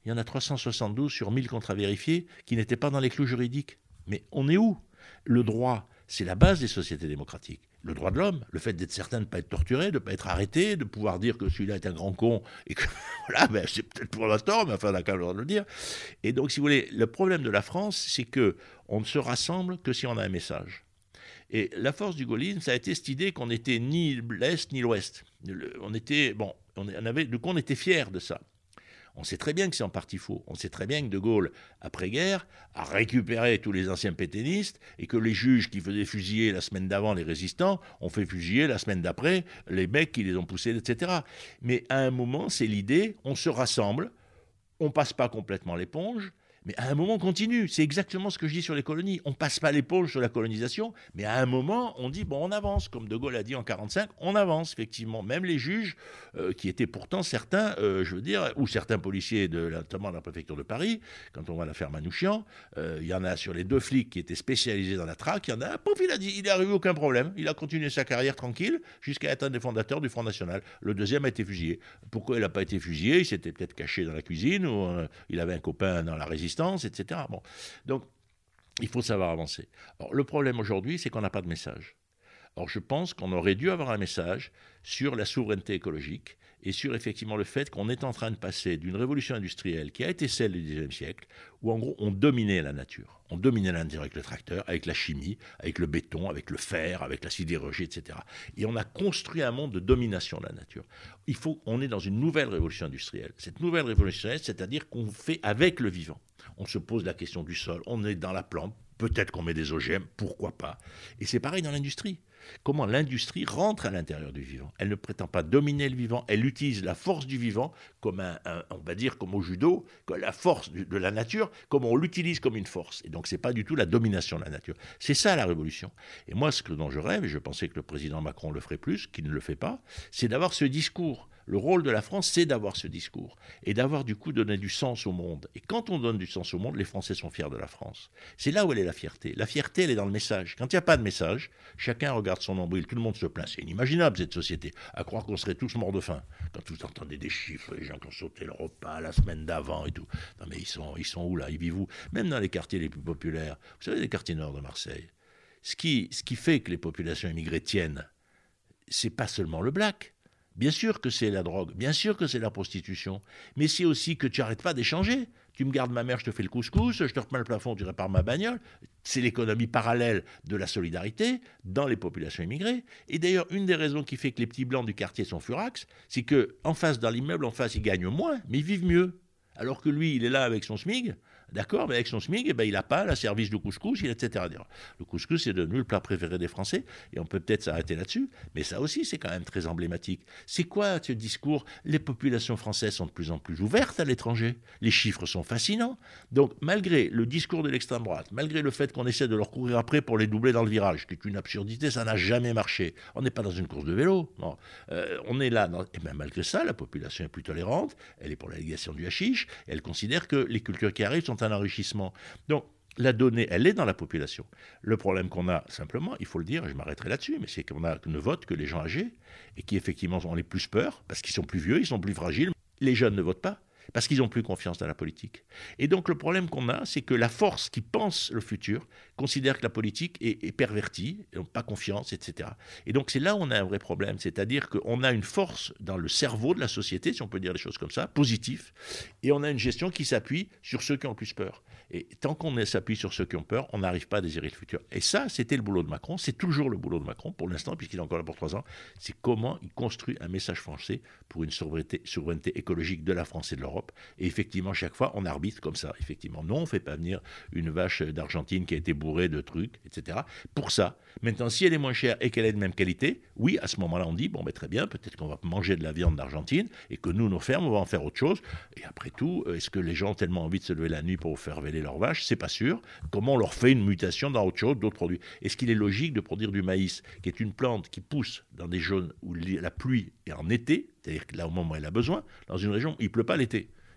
il y en a trois cent soixante-douze sur mille contrats vérifiés qui n'étaient pas dans les clous juridiques. Mais on est où? Le droit, c'est la base des sociétés démocratiques. Le droit de l'homme, le fait d'être certain de ne pas être torturé, de ne pas être arrêté, de pouvoir dire que celui-là est un grand con et que voilà, ben, c'est peut-être pour l'instant, mais enfin, on a quand même le droit de le dire. Et donc, si vous voulez, le problème de la France, c'est qu'on ne se rassemble que si on a un message. Et la force du gaullisme, ça a été cette idée qu'on n'était ni l'Est ni l'Ouest. On était, bon, on avait, du coup, on était fiers de ça. On sait très bien que c'est en partie faux. On sait très bien que De Gaulle, après-guerre, a récupéré tous les anciens pétainistes et que les juges qui faisaient fusiller la semaine d'avant les résistants ont fait fusiller la semaine d'après les mecs qui les ont poussés, et cetera. Mais à un moment, c'est l'idée, on se rassemble, on ne passe pas complètement l'éponge, mais à un moment, on continue. C'est exactement ce que je dis sur les colonies. On ne passe pas l'éponge sur la colonisation, mais à un moment, on dit, bon, on avance. Comme De Gaulle a dit en quarante-cinq, on avance, effectivement. Même les juges, euh, qui étaient pourtant certains, euh, je veux dire, ou certains policiers, de, notamment de la préfecture de Paris, quand on va à l'affaire Manouchian, euh, il y en a sur les deux flics qui étaient spécialisés dans la traque, il y en a, pouf, il a dit, il n'est arrivé aucun problème. Il a continué sa carrière tranquille jusqu'à être un des fondateurs du Front National. Le deuxième a été fusillé. Pourquoi il n'a pas été fusillé? Il s'était peut-être caché dans la cuisine, ou euh, il avait un copain dans la résistance, et cetera. Bon. Donc, il faut savoir avancer. Alors, le problème aujourd'hui, c'est qu'on n'a pas de message. Alors, je pense qu'on aurait dû avoir un message sur la souveraineté écologique et sur effectivement le fait qu'on est en train de passer d'une révolution industrielle qui a été celle du dix-neuvième siècle, où en gros, on dominait la nature. On dominait la nature avec le tracteur, avec la chimie, avec le béton, avec le fer, avec la sidérurgie, et cetera. Et on a construit un monde de domination de la nature. Il faut, on est dans une nouvelle révolution industrielle. Cette nouvelle révolution industrielle, c'est-à-dire qu'on fait avec le vivant. On se pose la question du sol, on est dans la plante, peut-être qu'on met des O G M, pourquoi pas. Et c'est pareil dans l'industrie. Comment l'industrie rentre à l'intérieur du vivant. Elle ne prétend pas dominer le vivant, elle utilise la force du vivant comme un, un on va dire comme au judo, la force de la nature, comme on l'utilise comme une force. Et donc c'est pas du tout la domination de la nature. C'est ça la révolution. Et moi, ce que dont je rêve, et je pensais que le président Macron le ferait plus, qu'il ne le fait pas, c'est d'avoir ce discours. Le rôle de la France, c'est d'avoir ce discours et d'avoir du coup donné du sens au monde. Et quand on donne du sens au monde, les Français sont fiers de la France. C'est là où elle est la fierté. La fierté, elle est dans le message. Quand il n'y a pas de message, chacun regarde son nombril, tout le monde se plaint. C'est inimaginable cette société, à croire qu'on serait tous morts de faim. Quand vous entendez des chiffres, les gens qui ont sauté le repas la semaine d'avant et tout. Non mais ils sont, ils sont où là? Ils vivent où? Même dans les quartiers les plus populaires. Vous savez, les quartiers nord de Marseille. Ce qui, ce qui fait que les populations immigrées tiennent, c'est pas seulement le black. Bien sûr que c'est la drogue, bien sûr que c'est la prostitution, mais c'est aussi que tu n'arrêtes pas d'échanger. Tu me gardes ma mère, je te fais le couscous, je te repeins le plafond, tu répares ma bagnole. C'est l'économie parallèle de la solidarité dans les populations immigrées. Et d'ailleurs, une des raisons qui fait que les petits blancs du quartier sont furax, c'est qu'en face, dans l'immeuble, en face, ils gagnent moins, mais ils vivent mieux. Alors que lui, il est là avec son SMIG, d'accord, mais avec son SMIG, eh ben, il n'a pas le service de couscous, et cetera. Le couscous, c'est devenu le plat préféré des Français, et on peut peut-être s'arrêter là-dessus, mais ça aussi, c'est quand même très emblématique. C'est quoi ce discours? Les populations françaises sont de plus en plus ouvertes à l'étranger. Les chiffres sont fascinants. Donc, malgré le discours de l'extrême droite, malgré le fait qu'on essaie de leur courir après pour les doubler dans le virage, qui est une absurdité, ça n'a jamais marché. On n'est pas dans une course de vélo, non. Euh, on est là, dans... et bien malgré ça, la population est plus tolérante, elle est pour la légalisation du hashish, elle considère que les cultures qui arrivent sont un enrichissement. Donc, la donnée, elle est dans la population. Le problème qu'on a, simplement, il faut le dire, et je m'arrêterai là-dessus, mais c'est qu'on a, ne vote que les gens âgés, et qui, effectivement, ont les plus peur, parce qu'ils sont plus vieux, ils sont plus fragiles. Les jeunes ne votent pas, parce qu'ils n'ont plus confiance dans la politique. Et donc, le problème qu'on a, c'est que la force qui pense le futur considère que la politique est, est pervertie, et n'ont pas confiance, et cetera. Et donc, c'est là où on a un vrai problème, c'est-à-dire qu'on a une force dans le cerveau de la société, si on peut dire les choses comme ça, positif, et on a une gestion qui s'appuie sur ceux qui ont le plus peur. Et tant qu'on s'appuie sur ceux qui ont peur, on n'arrive pas à désirer le futur. Et ça, c'était le boulot de Macron, c'est toujours le boulot de Macron, pour l'instant, puisqu'il est encore là pour trois ans, c'est comment il construit un message français pour une souveraineté, souveraineté écologique de la France et de l'Europe. Et effectivement, chaque fois, on arbitre comme ça. Effectivement, non, on ne fait pas venir une vache d'Argentine qui a été bourrée de trucs, et cetera. Pour ça, maintenant, si elle est moins chère et qu'elle est de même qualité, oui, à ce moment-là, on dit, bon, ben, très bien, peut-être qu'on va manger de la viande d'Argentine et que nous, nos fermes, on va en faire autre chose. Et après tout, est-ce que les gens ont tellement envie de se lever la nuit pour faire véler leurs vaches? C'est pas sûr. Comment on leur fait une mutation dans autre chose, d'autres produits? Est-ce qu'il est logique de produire du maïs, qui est une plante qui pousse dans des zones où la pluie est en été, c'est-à-dire là au moment où elle a besoin, dans une région où il ne pleut pas l'été?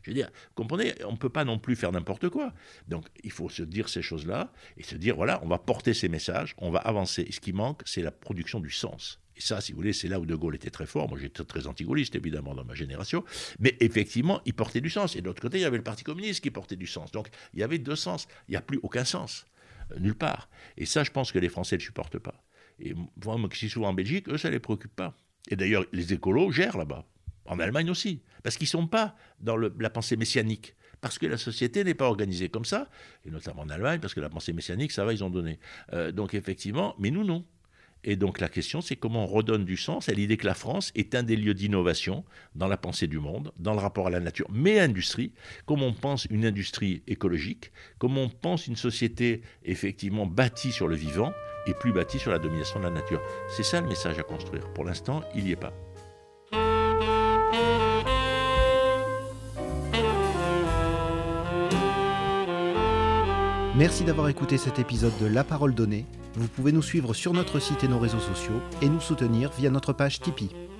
Je veux dire, vous comprenez, on ne peut pas non plus faire n'importe quoi. Donc, il faut se dire ces choses-là et se dire, voilà, on va porter ces messages, on va avancer. Et ce qui manque, c'est la production du sens. Et ça, si vous voulez, c'est là où De Gaulle était très fort. Moi, j'étais très anti-gaulliste, évidemment, dans ma génération. Mais effectivement, il portait du sens. Et de l'autre côté, il y avait le Parti communiste qui portait du sens. Donc, il y avait deux sens. Il n'y a plus aucun sens, euh, nulle part. Et ça, je pense que les Français ne le supportent pas. Et moi, moi qui suis souvent en Belgique, eux, ça ne les préoccupe pas. Et d'ailleurs, les écolos gèrent là-bas. En Allemagne aussi. Parce qu'ils ne sont pas dans le, la pensée messianique. Parce que la société n'est pas organisée comme ça. Et notamment en Allemagne, parce que la pensée messianique, ça va, ils ont donné. Euh, donc, effectivement, mais nous, non. Et donc la question, c'est comment on redonne du sens à l'idée que la France est un des lieux d'innovation dans la pensée du monde, dans le rapport à la nature, mais industrie, comment on pense une industrie écologique, comment on pense une société effectivement bâtie sur le vivant et plus bâtie sur la domination de la nature. C'est ça le message à construire. Pour l'instant, il n'y est pas. Merci d'avoir écouté cet épisode de La Parole Donnée. Vous pouvez nous suivre sur notre site et nos réseaux sociaux et nous soutenir via notre page Tipeee.